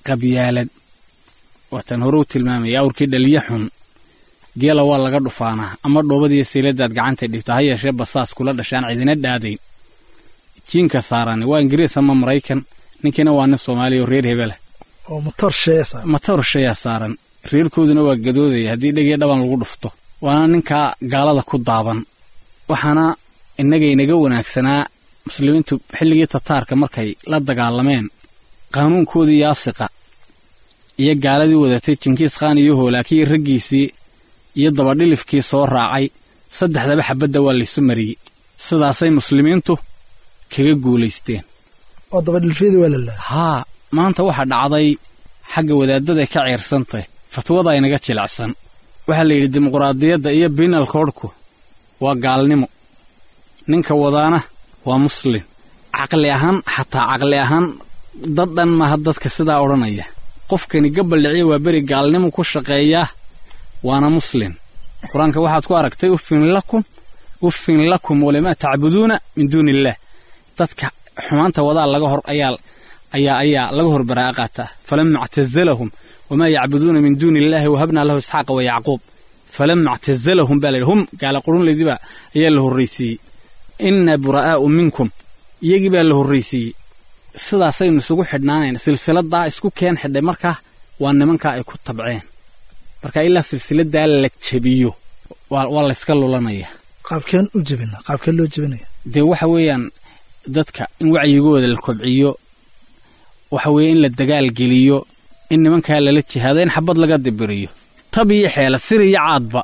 qabyaalad waatan hore u tilmaamaya awrkii dhaliya xun geela waa laga dhufaanaa ama dhoobadiiyo siiladaad gacanta dhibta ha yeeshee basaas kula dhashaan cidina dhaadayn jiinka saarani waa ingiriis ama maraykan ninkiina waa nin soomaaliya oo reer hebela oo motor sheeya saaran motor sheeya saaran reerkooduna waa gadoodaya haddii dhegii dhaban lagu dhufto waana ninkaa gaalada ku daaban waxaana innaga inaga wanaagsanaa muslimiintu xilligii tataarka markay la dagaalameen qaanuunkoodii yaasiqa iyo gaaladii wadatay jinkiis khaan iyo hoolaakiyo raggiisii iyo dabadhilifkii soo raacay saddexdaba xabadda waa laysu mariyey sidaasay muslimiintu kaga guulaysteen oo dabadhilfyadii waa lalaha haa maanta waxaa dhacday xagga wadaaddaday ka ciirsantay fatwada inaga jilicsan waxaa la yidhi dimuqraadiyadda iyo binal koodhku waa gaalnimo ninka wadaana waa muslim caqli ahaan xataa caqli ahaan dad dhan maaha dadka sidaa odhanaya qofkani gabaldhiciya waa beri gaalnimo ku shaqeeyaa waana muslim qur-aanka waxaad ku aragtay uffin lakum uffin lakum walimaa tacbuduuna min duuni illaah dadka xumaanta wadaa laga hor ayaa ayaa ayaa laga hor baraa'a qaataa falama ictazalahum wamaa yacbuduuna min duuni illaahi wahabnaa lahu isxaaqa wa yacquub falama ictazalahum baa layidhi hum gaala qurunlaydiba ayaa la horraysiiyey inna buraa'aa'u minkum iyagii baa la horraysiiyey sidaasaynu isugu xidhnaanayna silsiladdaa isku keen xidhay markaa waa nimankaa ay ku tabceen marka ilaa silsiladdaa la jebiyo waa layska lulanaya qaabkeen u jebina qaabkeen loo jebinaya dee waxa weeyaan dadka in wacyigooda la kobciyo waxa weeye in la dagaal geliyo in nimankaa lala jihaado in xabad laga dibiriyo tab iyo xeela sir iyo caadba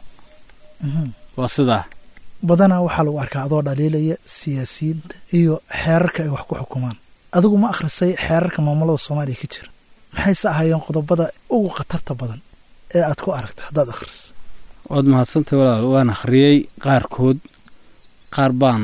waa sidaa badanaa waxaa lagu arkaa adoo dhaliilaya siyaasiyiinta iyo xeerarka ay wax ku xukumaan adigu ma akhrisay xeerarka maamulada soomaaliya ka jira maxayse ahaayeen qodobada ugu khatarta badan ee aad ku aragta haddaad akhriso waad mahadsantay walaal waan akhriyey qaarkood qaar baan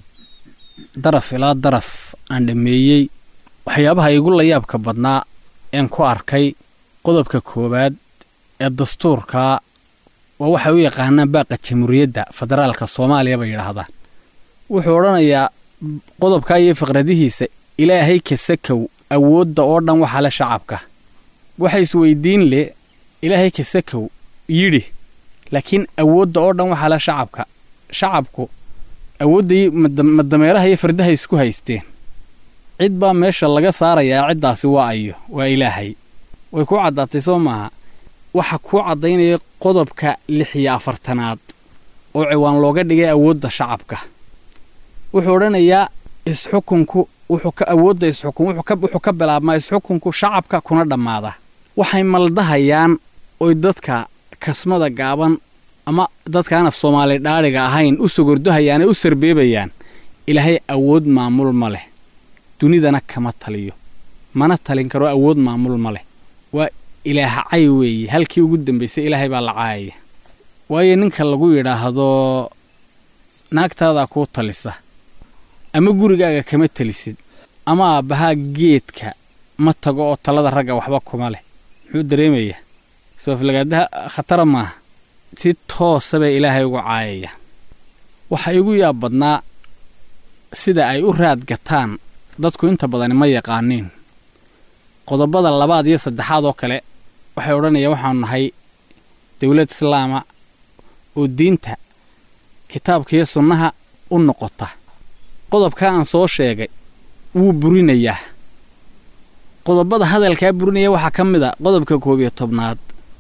daraf ilaa daraf aan dhammeeyey waxyaabaha igu layaabka badnaa een ku arkay qodobka koowaad ee dastuurkaa waa waxay u yaqaanaan baaqa jamhuuriyadda federaalka soomaaliya bay yidhaahdaan wuxuu odhanayaa qodobkaa iyo fiqradihiisa ilaahay kasakow awoodda oo dhan waxaa le shacabka waxa isweydiin leh ilaahay kasakow yidhi laakiin awoodda oo dhan waxaa le shacabka shacabku awooddai madameeraha iyo fardaha isku haysteen cid baa meesha laga saarayaa ciddaasi waa ayo waa ilaahay way ku caddaatay soo maaha waxa kuu caddaynaya qodobka lix iyo afartanaad oo ciwaan looga dhigay awoodda shacabka wuxuu odhanayaa isxukunku wuxuu ka awoodda isxukun wuxuu ka bilaabmaa isxukunku shacabka kuna dhammaada waxay maldahayaan oy dadka kasmada gaaban ama dadkaan af soomaali dhaadhiga ahayn u sogordohayaanee u sarbeebayaan ilaahay awood maamul ma leh dunidana kama taliyo mana talin karo awood maamul ma leh waa ilaaha cay weeye halkii ugu dambaysay ilaahay baa la caayaya waayo ninka lagu yidhaahdo naagtaadaa kuu talisa ama gurigaaga kama talisid ama aabbahaa geedka ma tago oo talada ragga waxba kuma leh muxuu dareemayaa sooflagaadaha khatara maaha si toosa bay ilaahay ugu caayaya waxa igu yaab badnaa sida ay u raad gataan dadku inta badani ma yaqaaniin qodobada labaad iyo saddexaad oo kale waxay odhanayaan waxaanu nahay dawlad islaama oo diinta kitaabka iyo sunnaha u noqota qodobkaa aan soo sheegay wuu burinayaa qodobada hadalkaa burinaya waxaa ka mid a qodobka koob iyo tobnaad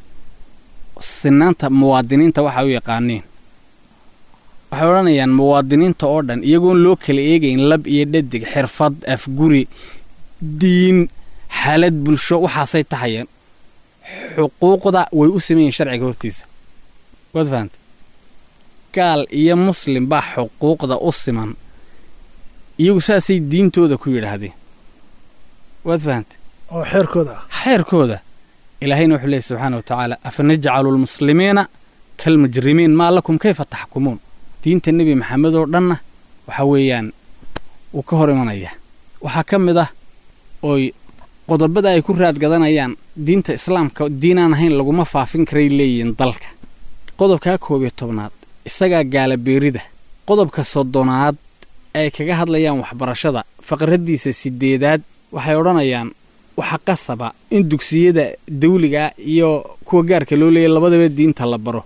sinaanta muwaadiniinta waxa u yaqaaniin waxay odhanayaan muwaadiniinta oo dhan iyagoon loo kala eegayn lab iyo dhadig xirfad afguri diin xaalad bulsho waxaasay tahayeen xuquuqda way u sameeyeen sharciga hortiisa waad fahanta gaal iyo muslim baa xuquuqda u siman iyagu saasay diintooda ku yidhaahdeen waad fahanta oo xeerkooda ah xeerkooda ilaahayna wuxuu leeyahy subxaana wa tacaala afa najcalu lmuslimiina kalmujrimiin maa lakum kayfa taxkumuun diinta nebi maxamed oo dhanna waxa weeyaan wuu ka hor imanaya waxaa ka mid ah ooy qodobada ay ku raadgadanayaan diinta islaamka diinaan ahayn laguma faafin karay leeyihiin dalka qodobkaa koob iyo tobnaad isagaa gaala beerida qodobka soddonaad ay kaga hadlayaan waxbarashada faqraddiisa sideedaad waxay odhanayaan waxa qasaba in dugsiyada dawliga iyo kuwa gaarka loo leeyahay labadaba diinta la baro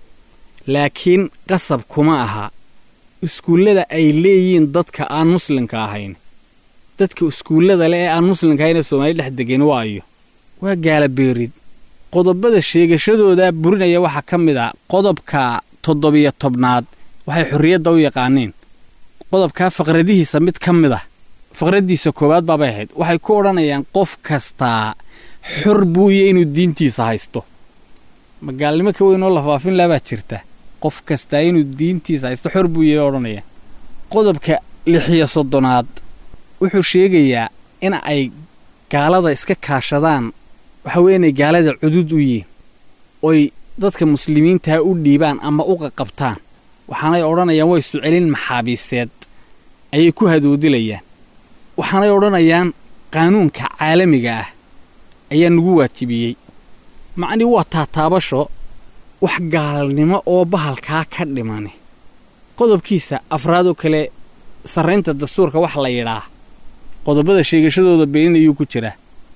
laakiin qasab kuma aha iskuullada ay leeyihiin dadka aan muslimka ahayn dadka iskuullada leh ee aan muslimka ahayn ee Soomaali dhex degan waayo waa gaala beerid qodobada sheegashadooda burinaya waxa ka mid ah qodobka toddobiyo tobnaad waxay xurriyadda u yaqaaneen qodobka faqradihiisa mid ka mid ah faqradiisa koowaad baabay ahayd waxay ku odhanayaan qof kasta xur buu yahay inuu diintiisa haysto magaalnimo ka weyn oo la faafin laabaa jirta qof kasta inuu diintiisa haysto xur buu yahay odhanayaan qodobka lix iyo soddonaad wuxuu sheegayaa in ay gaalada iska kaashadaan waxa weeye inay gaalada cudud u yihiin oy dadka muslimiinta u dhiibaan ama u qaqabtaan waxaanay odhanayaan way su'aalin maxaabiiseed ayay ku hadoodilayaan waxaanay odhanayaan qaanuunka caalamiga ah ayaa nagu waajibiyey macni waa taataabasho wax gaalnimo oo bahalkaa ka dhimane qodobkiisa afraad oo kale sarreynta dastuurka wax la yidhaa qodobada sheegashadooda beeninayuu ku jira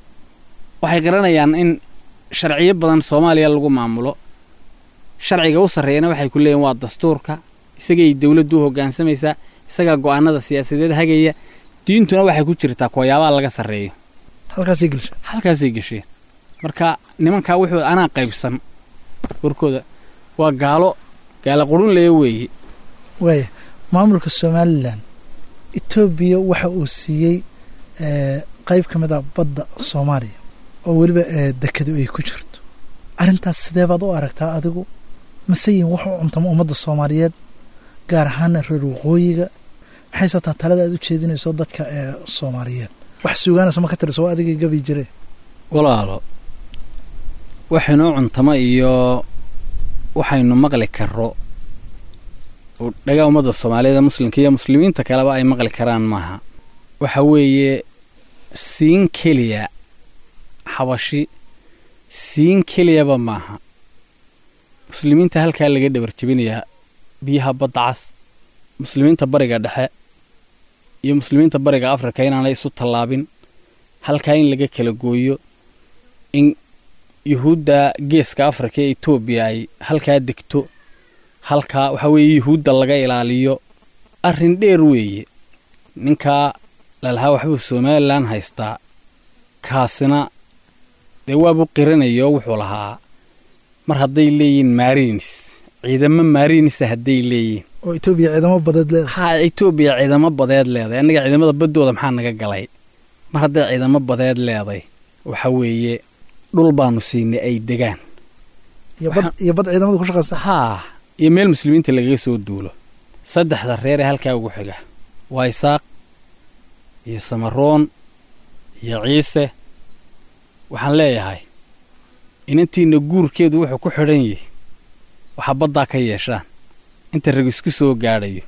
waxay garanayaan in sharciyo badan Soomaaliya lagu maamulo sharciga u sarreeyana waxay ku leeyihiin waa dastuurka isagay dawladdu hoggaansamaysaa isaga go'aanada siyaasadeed hagaya diintuna waxay ku jirtaa kooyaabaa laga sarreeyo halkaas ay gashay halkaas ay gashay marka nimanka wuxuu ana qaybsan warkooda waa gaalo gaala qurun leeyahay weeye way maamulka Soomaaliland Ethiopia waxa uu siiyay ee qayb kamid ah badda Soomaaliya oo waliba dekadu ay ku jirto arintaas sidee baad u aragtaa adigu masayin wuxuu cuntamo ummadda Soomaaliyeed gaar ahaan reer waqooyiga maxay sataa talada aad u jeedinayso dadka ee Soomaaliyeed wax suugaanaysa ma ka tirso adiga gabi jiray walaalo waxaynu cuntamo iyo waxaynu maqli karo oo dhaga ummadda Soomaaliyeed muslimka iyo muslimiinta kaleba ay maqli karaan maaha waxa weeye siin kaliya xabashi siin kaliyaba maaha muslimiinta halkaa laga dhabar jabinayaa biyaha badda cas muslimiinta bariga dhexe iyo muslimiinta bariga Afrika inaanay isu tallaabin halkaa in laga kala gooyo in yuhuudda geeska Afrika ee Ethiopia ay halkaa degto halkaa waxa weeye yuhuudda laga ilaaliyo arrin dheer weeye ninka lalaha waxbuu Soomaaliland haystaa kaasina dee waabu qiranayo wuxuu lahaa mar hadday leeyihiin Marines ciidamo Marines hadday leeyihiin oo Ethiopia ciidamo badeed leedahay ha Ethiopia ciidamo badeed leedahay anaga ciidamada badooda maxaa naga galay mar hadday ciidamo badeed leedahay waxa weeye dhul baanu siinay ay degaan iyo bad iyo bad ciidamada ku shaqeysa ha iyo meel muslimiinta laga soo duulo saddexda reer ee halkaa ugu xiga waa Isaaq iyo Samaroon iyo Ciise waxaan leeyahay inantiina guurkeedu wuxuu ku xidhan yahay waxa badda ka yeeshaan inta rag isku soo gaadhayo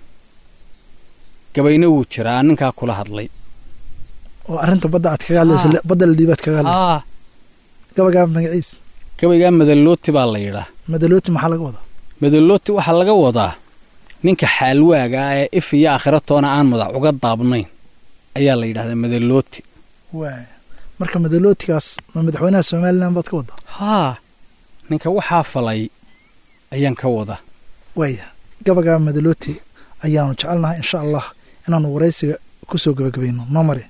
gabayna wuu jiraa ninkaa kula hadlay oo arinta badda aad kaga hadlaysa badda la dhiibad kaga hadlaysa ah gabaga magaciis gabayga madalooti baa la yiraahdaa madalooti maxaa laga wadaa madalooti waxa laga wadaa ninka xaalwaaga ee if iyo aakhiratoona aan madax uga daabnayn ayaa la yiraahdaa madalooti waa marka madalootigaas ma madaxweynaha Soomaaliland baad ka wadaa ha ninka waxa falay ayaan ka wadaa waya gabaga madalooti ayaanu jecelnahay insha Allah inaanu wareysiga ku soo gabagabayno nomare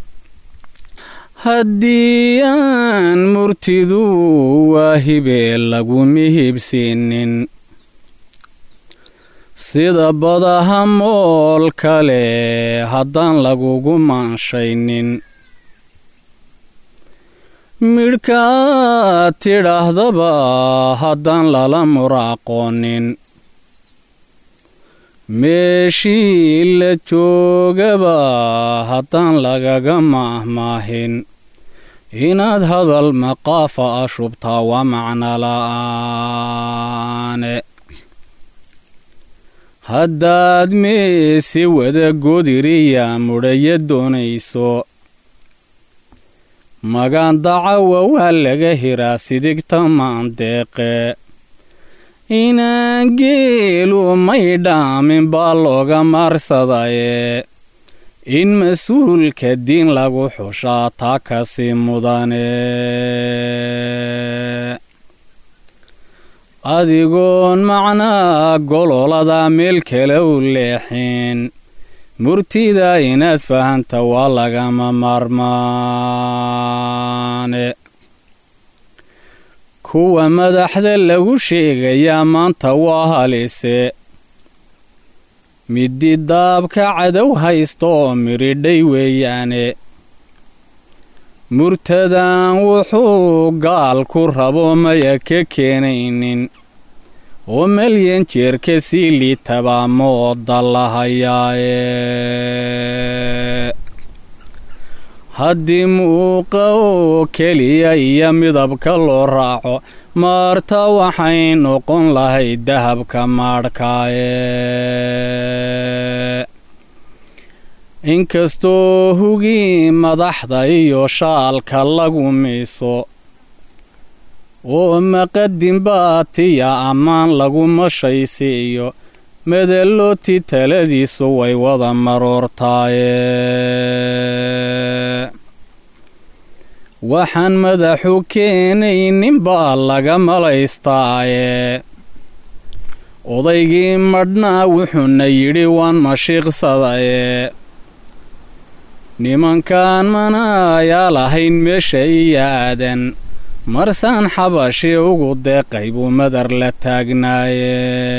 haddii aan murtidu waahibe lagu mihibsiinin sida badaha mool kale haddaan lagugu maanshaynin midhka tidhaahdaba haddaan lala muraaqoonin meeshii la joogaba haddaan lagaga maahmaahin inaad hadal maqaafa ashubtaa waa macno la'aane haddaad meesi wada godiriya mudhaya doonayso magaan dacawa waa laga hiraa sidigta maandeeqe inaan geelu may dhaamin baa looga maarsadaye in mas-uulka diin lagu xushaa taa kasii mudane adigoon macnaa gololada meel kale u leexin murtida inaad fahanta waa lagama maarmaane kuwa madaxda lagu sheegayaa maanta waa halise middi daabka cadow haysta oo miridhay weeyaane murtadan wuxuu gaal ku rabo maya ka keenaynin oo malyan jeerka sii liitabaa mooda lahayaaye haddii muuqa oo keliya iyo midabka loo raaco maarta waxay noqon lahayd dahabka maadhkaaye inkastoo hugii madaxda iyo shaalka lagu miiso oo maqadin baatiya ammaan lagu mashaysiiyo madalooti taladiisu way wada maroortaaye waxaan madaxu keenayninbaa laga malaystaaye odaygii madhnaa wuxuuna yidhi waan mashiiqsadaye nimankaan manaayaa lahayn meesha iyo aadan marsaan xabashi ugu deeqay buu madar la taagnaaye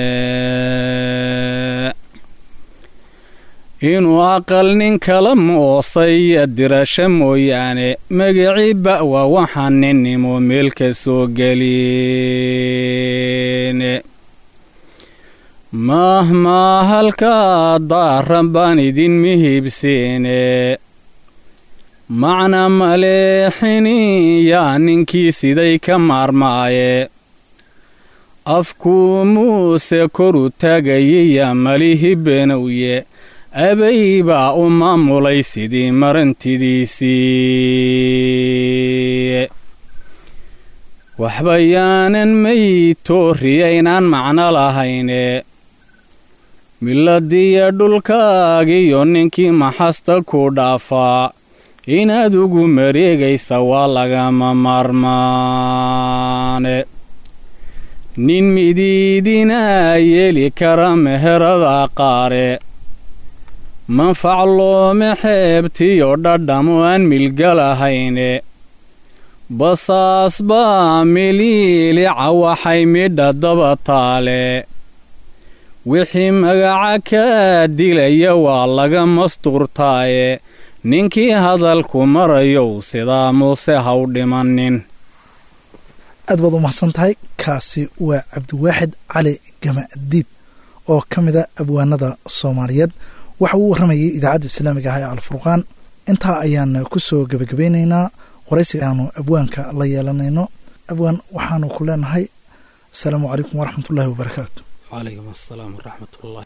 inuu aqal nin kala moosay iyo dirasho mooyaane magacii ba'wa waxaan ninnimo meel ka soo gelin mahmaa halkaa daaran baan idin mihibsiine macna maleexini yaa ninkii siday ka maarmaaye afkuu muuse koru taagayiya malihi benowye abay baa u maamulay sidii marantidiisii waxba yaanan maytooriyaynaan macno lahayne miladiya dhulkaagiyo ninkii maxasta ku dhaafaa inaad ugu mareegaysa waa lagama maarmaane nin midiidinaa yeeli kara meherada qaare manfac loome xeebtiyo dhadhamo aan milgalahayne basaas baa miliilica waxay midha daba taale wixii magaca kaa dilaya waa laga mastuurtaaye ninkii hadalku marayow sidaa muuse ha u dhimanin aad baad u mahadsan tahay kaasi waa cabdiwaaxid cali gamadiid oo ka mid a abwaanada soomaaliyeed waxa uu warramayay idaacadda islaamiga ah ee alfurqaan intaa ayaan ku soo gebagabeynaynaa waraysiga aanu abwaanka la yeelanayno abwaan waxaanu ku leenahay asalaamu calaykum waraxmatullaahi wabarakaatu wacalaykum assalaam waraxmatullahi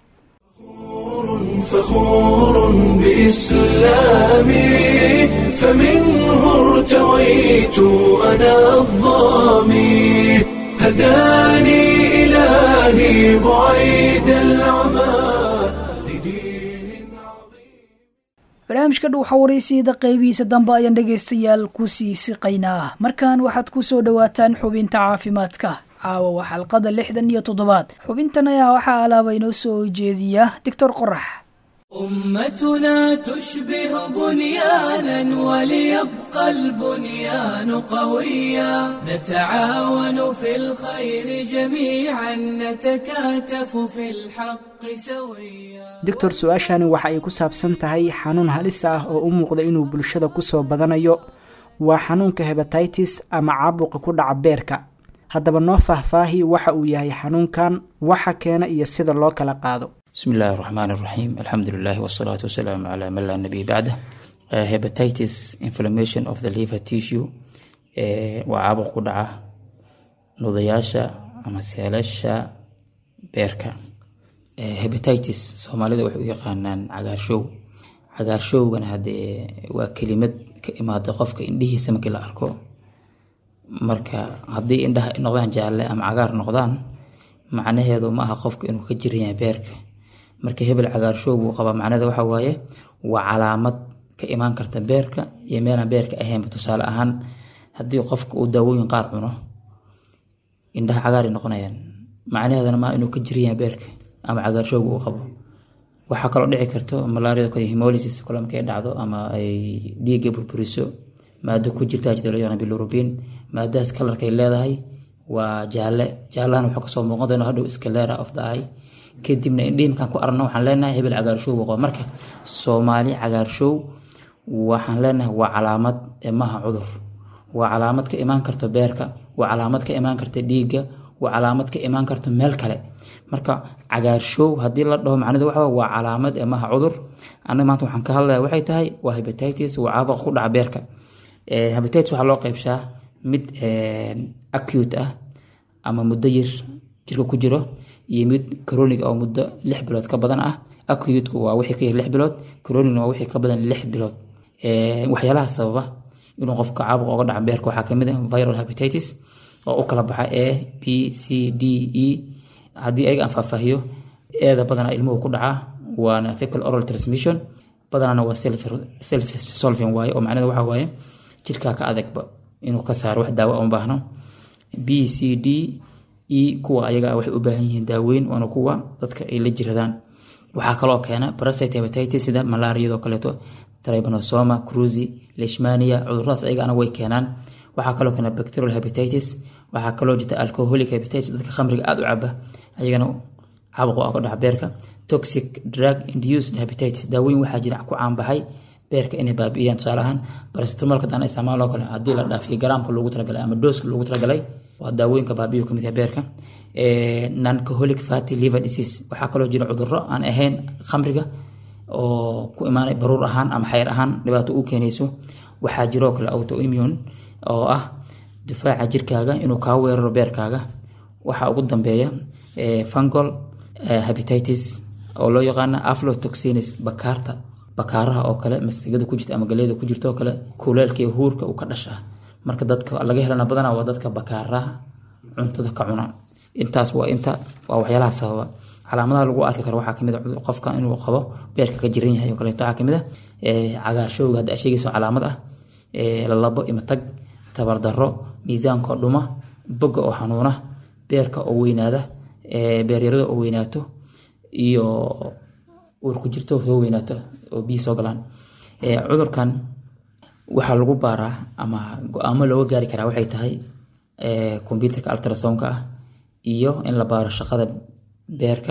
فخور بإسلامي فمنه ارتويت أنا الظامي هداني إلهي بعيد العمى لدين عظيم barnaamijka dhow xawaraysiida qaybihiisa dambe ayaan dhegaystayaal ku sii siqaynaa markaan waxaad ku soo dhowaataan xubinta caafimaadka caawa waa xalqada lixdan iyo toddobaad xubintan ayaa waxaa alaaba inoo soo jeediya doctor qorax أمتنا تشبه بنيانا وليبقى البنيان قويا نتعاون في الخير جميعا نتكاتف في الحق سويا دكتور سؤاشani waxa ay ku saabsan tahay xanuun halis ah oo u muuqda inuu bulshada ku soo badanayo waa xanuunka hepatitis ama caabuqa ku dhaca beerka haddaba noo faahfaahi waxa uu yahay xanuunkan waxa keena iyo sida loo kala qaado بسم الله الرحمن الرحيم الحمد لله والصلاة والسلام على من لا نبي بعده uh, hepatitis inflammation of the liver tissue uh, وعابق قدعة نضياشة أما سيالاشة بيركا uh, hepatitis سومالي وحو يقانان عقار شو عقار شو كان هذا وكلمة كإما تقفك إنديه سمك الأركو مركا هذه إندها نقدان جعله أم عقار نقدان معناه هذا ما قفك إنه كجريان بيركا marka hebel cagaarshow buu qabaa macnaheeda waxa waaye waa calaamad ka imaan karta beerka iyo meelaan beerka ahaynba. tusaale ahaan haddii qofka uu daawooyin qaar cuno indhaha cagaari noqonayaan, macnaheedana maa inuu ka jiran yahay beerka ama cagaarshowga uu qabo. waxaa kaloo dhici karto malaariyada kale hemolysis kale markay dhacdo ama ay dhiigga burburiso maado ku jirta jirta loo yaqaan bilirubin, maadaas kalarkay leedahay waa jaalle. jaallahana wuxuu kasoo muuqan doonaa hadhow sclera of the eye. kadibna indhihi markaan ku aragno waxaan leenahay hebel cagaarshow buu qabo. marka Soomaali cagaarshow waxaan leenahay waa calaamad ee maaha cudur, waa calaamad ka imaan karto beerka, waa calaamad ka imaan karta dhiigga, waa calaamad ka imaan karto meel kale. marka cagaarshow haddii la dhaho macnaheedu waxa waa calaamad ee maaha cudur. aniga maanta waxaan ka hadlayaa waxay tahay waa hepatitis, waa caabuq ku dhaca beerka. ee hepatitis waxaa loo qaybshaa mid acute ah ama muddo yar jirka ku jiro iyo mid chronic oo muddo lix bilood ka badan ah. acute waa wixii ka yar lix bilood, chronic waa wixii ka badan lix bilood. ee waxyaalaha sababa inuu qofka caabuq uga dhaca beerka waxaa kamid ah viral hepatitis oo u kala baxa A, B, C, D, E. haddii ayaga aan faahfaahiyo, eeda badanaa ilmuhu ku dhacaa waana fecal oral transmission, badanana waa self solving waaye oo macnaheedu waxa waaye jirkaa ka adagba inuu ka saaro wax daawo uma baahno. B, C, D, E kuwa ayaga waxay u baahan yihiin daaweyn, waana kuwa dadka ay la jiradaan. waxaa kaloo keena parasite hepatitis sida malaariyadoo kaleeto, trypanosoma cruzi, leishmania, cuduradaas ayagana way keenaan. waxaa kaloo keena bacterial hepatitis, waxaa kaloo jirta alcoholic hepatitis, dadka khamriga aad u caba ayagana caabuq oo ka dhaca beerka. toxic drug induced hepatitis, daawooyin waxaa jira ku caanbaxay beerka inay baabi'iyaan. tusaale ahaan paracetamolka daan isticmaaloo kale haddii la dhaafiyo garaamka loogu talagalay ama dooska loogu talagalay waa daawooyinka baabi'iyo kamid yahay beerka. non-alcoholic fatty liver disease, waxaa kaloo jira cudurro aan ahayn khamriga oo ku imaanay baruur ahaan ama xayr ahaan dhibaato u keenayso. waxaa jiroo kale autoimmune oo ah difaaca jirkaaga inuu kaa weeraro beerkaaga. waxaa ugu dambeeya fungal hepatitis oo loo yaqaana aflatoxins, bakaarta bakaaraha oo kale masagada ku jirta ama galeeda ku jirta oo kale kuleelka iyo huurka uu ka dhashaa. marka dadka laga helana badanaa waa dadka bakaaraha cuntada ka cuna. intaas waa inta waa waxyaalaha sababa. calaamadaha lagu arki karo waxaa kamid ah qofka inuu qabo beerka ka jiran yahay oo kaleeto. waxaa kamid ah cagaarshowga hadda sheegayso calaamad ah, lalabo ima tag, tabardaro, miisaanka oo dhuma, boga oo xanuuna, beerka oo weynaada, beeryarada oo weynaato iyo uur ku jirto oo weynaato oo biyo soo galaan. cudurkan waxaa lagu baaraa ama go'aamo looga gaari karaa waxay tahay computerka ultrasoundka ah iyo in la baaro shaqada beerka,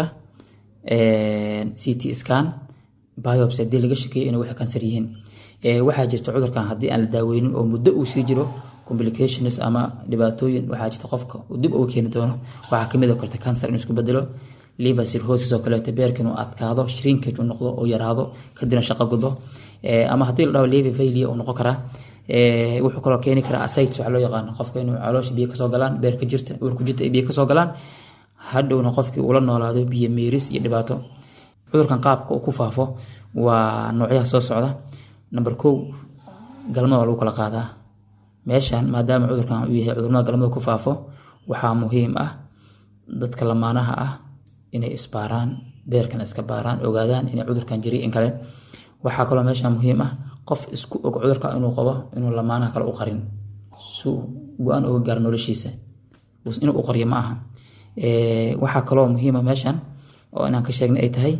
C T scan, biopsy haddii laga shakeeyo inay wax kansar yihiin. waxaa jirta cudurkan haddii aan la daaweynin oo muddo uu sii jiro complications ama dhibaatooyin waxaa jirta qofka uu dib uga keeni doono. waxaa kamid oo karta cancer inuu isku bedelo, liver cirrhosis oo kaleeto beerka inuu adkaado, shrinkage uu noqdo oo yaraado kadibna shaqo gudbo. ama haddii la dhaho liver failure uu noqon karaa. wuxuu kaloo keeni karaa ascites waxa loo yaqaano qofka inuu caloosha biyo kasoo galaan, beerka jirta uurka jirta ay biyo kasoo galaan, hadhowna qofkii ula noolaado biyo meeris iyo dhibaato. cudurkan qaabka uu ku faafo waa noocyaha soo socda. number kow, galmada waa lagu kala qaadaa. meeshan maadaama cudurkan uu yahay cudurada galmada ku faafo, waxaa muhiim ah dadka lamaanaha ah inay isbaaraan, beerkan iska baaraan, ogaadaan inay cudurkan jiri in kale. waxaa kaloo meeshan muhiim ah qof isku og cudurka inuu qabo inuu lamaanaha kale u qarin su go-aan uga gaaro noloshiisa, inuu u qariyo ma aha. waxaa kaloo muhiima meeshan oo inaan ka sheegnay ay tahay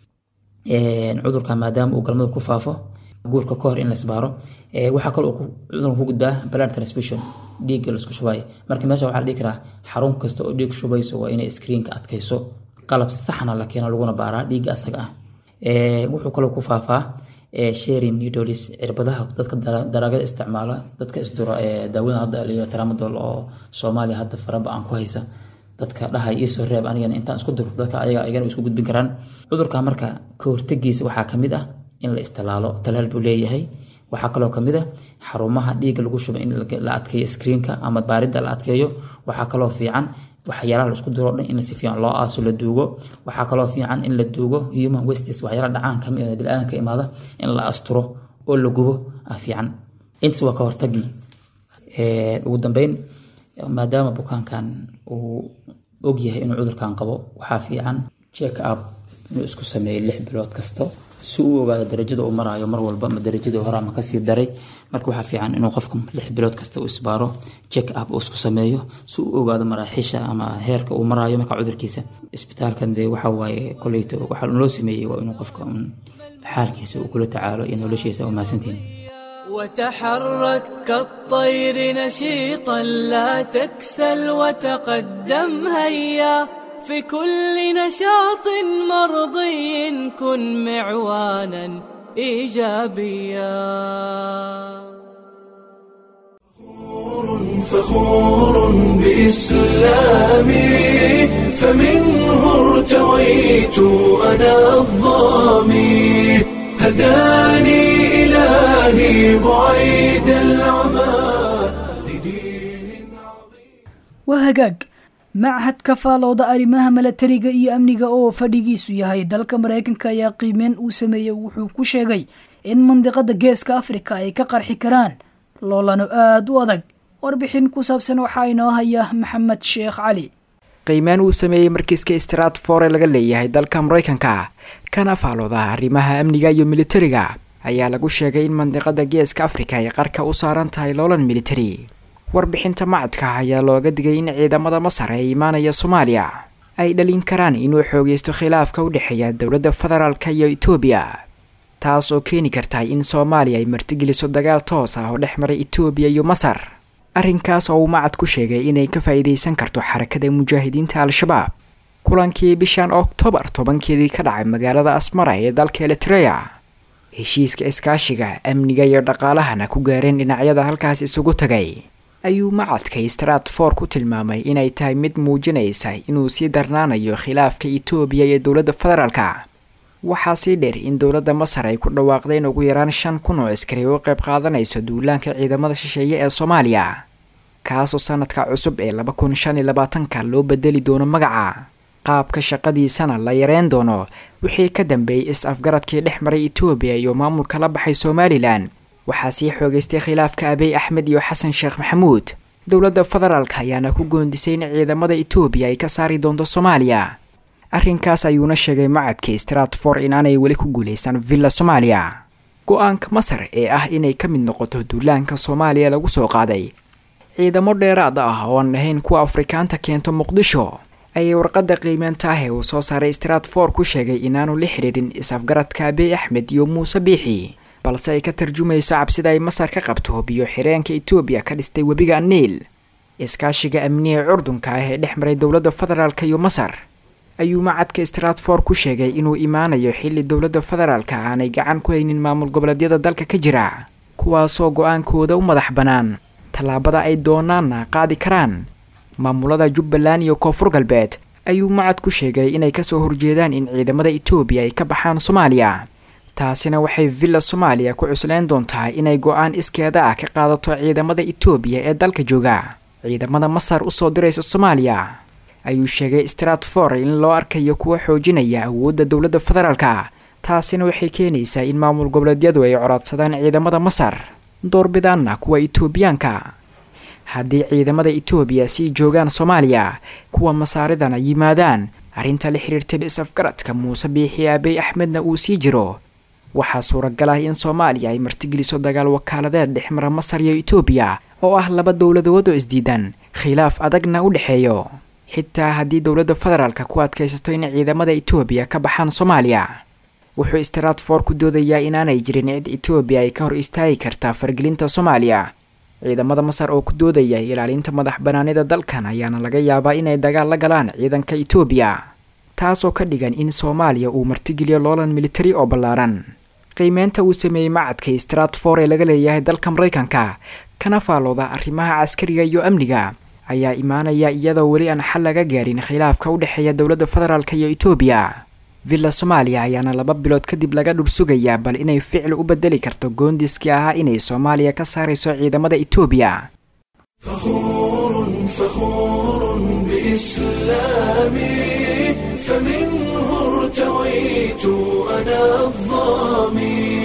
cudurkan maadaama uu galmada ku faafo, guurka ka hor in la isbaaro. waxaa kaloo cudurkan ku gudbaa blood transfusion, dhiigga la isku shubayo. marka meesha waxaa la dhihi karaa xarun kasta oo dhiig shubayso waa inay screenka adkayso, qalab saxna la keeno laguna baaraa dhiigga asaga ah. wuxuu kaloo ku faafaa sharing needles, cirbadaha dadka daraagada isticmaala, dadka isdura daawada hadda iyo tramadol oo Soomaaliya hadda faraba aan ku haysa, dadka dhahay isoo reeb anigana intaan isku duro, dadka ayaga ayagana isku gudbin karaan. cudurka marka ka hortagiisa waxaa kamid ah in la istilaalo, talaal buu leeyahay. waxaa kaloo kamid ah xarumaha dhiigga lagu shubo in la adkeeyo screenka ama baaridda la adkeeyo. waxaa kaloo fiican waxyaalaha la isku diro dhan in si fiican loo aaso la duugo. waxaa kaloo fiican in la duugo human wastes, waxyaalaha dhacaan ka mid ah bini'aadamka imaada in la asturo oo la gubo ah fiican. intaas waa ka hortagii. ugu dambeyn, maadaama bukaankan uu og yahay inuu cudurkan qabo, waxaa fiican check up inuu isku sameeyo lix bilood kasta si uu ogaado darajada uu maraayo mar walba ma darajadii hore ama kasii daray. marka waxaa fiican inuu qofka lix bilood kasta uu isbaaro check up uu isku sameeyo si uu ogaado maraaxiisha ama heerka uu maraayo marka cudurkiisa. isbitaalkan dee waxa waaye koleyto waxa loo sameeyey waa inuu qofka xaalkiisa uu kula tacaalo iyo noloshiisa u maasantiin. وتحرك كالطير نشيطا لا تكسل وتقدم هيا في كل نشاط مرضي كن معوانا إيجابيا. فخور بإسلامي فمنه ارتويت أنا الضامي هداني إلهي بعيد العمى لدين عظيم. وهجاج machadka faalooda arrimaha milatariga iyo amniga oo fadhigiisu yahay dalka Mareykanka ayaa qiimeyn uu sameeyay wuxuu ku sheegay in mandiqada geeska Afrika ay ka qarxi karaan loolano aad u adag. warbixin ku saabsan waxa inoo haya Maxamed Sheekh Cali. qiimeyn uu sameeyay markiiska Stratford laga leeyahay dalka Mareykanka kana faalooda arrimaha amniga iyo militariga ayaa lagu sheegay in mandiqada geeska Afrika ay qarka u saaran tahay loolan militari. warbixinta macadka ayaa looga digay in ciidamada Masar ee imaanaya Soomaaliya ay dhalin karaan inuu xoogeysto khilaafka u dhaxeeya dawladda federaalka iyo Itoobiya, taas oo keeni karta in Soomaaliya ay martigeliso dagaal toos ah oo dhexmaray Itoobiya iyo Masar. arrinkaas oo uu macad ku sheegay inay ka faa'iideysan karto xarakada mujaahidiinta Al-Shabaab. kulankii bishan Oktoobar tobankeedii ka dhacay magaalada Asmara ee dalka Eritrea, heshiiska iskaashiga amniga iyo dhaqaalahana ku gaareen dhinacyada halkaas isugu tagay, ayuu macadka Stratford ku tilmaamay inay tahay mid muujinaysa inuu sii darnaanayo khilaafka Itoobiya iyo dawladda federaalka. waxaa sii dheer in dawladda Masar ay ku dhawaaqdeen ugu yaraan shan kun oo askari oo qayb qaadanaysa duulaanka ciidamada shisheeye ee Soomaaliya, kaasoo sanadka cusub ee laba kun shan iyo labaatan ka loo bedeli doono magaca. qaabka shaqadiisana la yareen doono wixii ka dambeeyay is-afgaradkii dhexmaray Itoobiya iyo maamulka la baxay Somaliland. waxaa sii xoogeystay khilaafka Abiy Ahmed iyo Xasan Sheekh Maxamuud. dawladda federaalka ayaana ku goondisay in ciidamada Itoobiya ay ka saari doonto Soomaaliya. arrinkaas ayuuna sheegay macadka Stratford inaanay weli ku guuleysan Villa Soomaaliya. go'aanka Masar ee ah inay ka mid noqoto duulaanka Soomaaliya lagu soo qaaday ciidamo dheeraad ah oo aan ahayn kuwa Afrikaanta keento Muqdisho ayay warqadda qiimeynta ah ee uu soo saaray Stratford ku sheegay inaanu la xiriirin is-afgaradka Abiy Ahmed iyo Muuse Biixi, balse ay ka tarjumayso cabsida ay Masar ka qabto biyo xireenka Itoobiya ka dhistay webiga Niil. iskaashiga amniga curdunka ah ee dhexmaray dawladda federaalka iyo Masar ayuu macadka Stratford ku sheegay inuu imaanayo xilli dawladda federaalka aanay gacan ku haynin maamul goboleedyada dalka ka jira, kuwaasoo go'aankooda u madax banaan tallaabada ay doonaanna qaadi karaan. maamulada Jubbaland iyo Koonfur Galbeed ayuu macad ku sheegay inay ka soo horjeedaan in ciidamada Itoobiya ay ka baxaan Soomaaliya. taasina waxay Villa Soomaaliya ku cusleen doontaa inay go'aan iskeeda ah ka qaadato ciidamada Itoobiya ee dalka jooga. ciidamada Masar u soo diraysa Soomaaliya ayuu sheegay Stratford in loo arkayo kuwa xoojinaya awoodda dawladda federaalka. taasina waxay keenaysaa in maamul goboleedyadu ay coradsadaan ciidamada Masar doorbidaanna kuwa Itoobiyaanka. haddii ciidamada Itoobiya sii joogaan Soomaaliya, kuwa Masaaridana yimaadaan, arrinta la xiriirtay is-afgaradka Muuse Biixi Abiy Ahmedna uu sii jiro, waxaa suuragal ah in Soomaaliya ay martigeliso dagaal wakaaladeed dhexmara Masar iyo Itoobiya oo ah laba dawladood oo isdiidan, khilaaf adagna u dhaxeeyo. xitaa haddii dawladda federaalka ku adkaysato in ciidamada Itoobiya ka baxaan Soomaaliya, wuxuu Stratford ku doodayaa inaanay jirin cid Itoobiya ay ka hor istaagi kartaa fargelinta Soomaaliya. ciidamada Masar oo ku doodaya ilaalinta madax banaanida dalkan ayaana laga yaabaa inay dagaal la galaan ciidanka Itoobiya, taasoo ka dhigan in Soomaaliya uu martigeliyo loolan militari oo ballaaran. qiimeynta uu sameeyay macadka Stratford ee laga leeyahay dalka Mareykanka kana faalooda arrimaha askariga iyo amniga ayaa imaanaya iyadoo weli aan xal laga gaarin khilaafka u dhaxeeya dawladda federaalka iyo Itoobiya. Villa Soomaaliya ayaana laba bilood kadib laga dhul sugayaa bal inay ficil u bedeli karto goondiskii ahaa inay Soomaaliya ka saarayso ciidamada Itoobiya. فخور فخور بإسلامي فمنه ارتويت أنا الضامي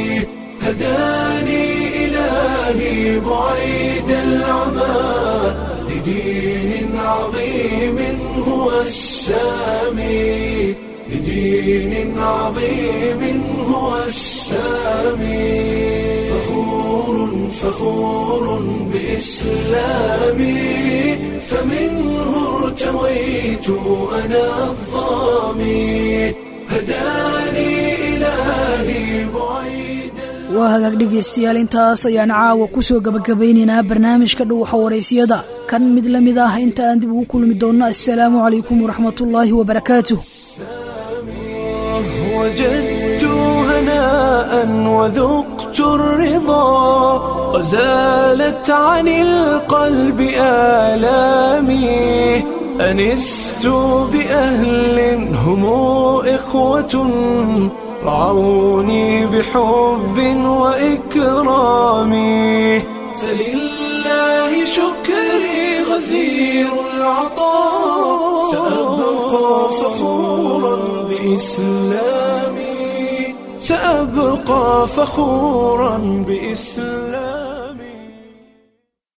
هداني إلهي بعيد العمى لدين عظيم هو السامي لدين عظيم هو السامي فخور فخور بإسلامي فمنه ارتويت أنا الظامي هداني إلهي بعيد. waa hagaag dhegeystayaal intaas ayaan caawa kusoo gabagabaynaynaa barnaamijka dhuuxa waraysyada kan mid la mid ah inta aan dib ugu kulmi doonno assalaamu calaykum waraxmatullaahi wabarakaatuh. وجدت هناء وذقت الرضا وزالت عن القلب آلامي أنست بأهل هم إخوة رعوني بحب وإكرام فلله شكري غزير العطاء سأبقى فخورا بإسلامي سأبقى فخورا بإسلامي.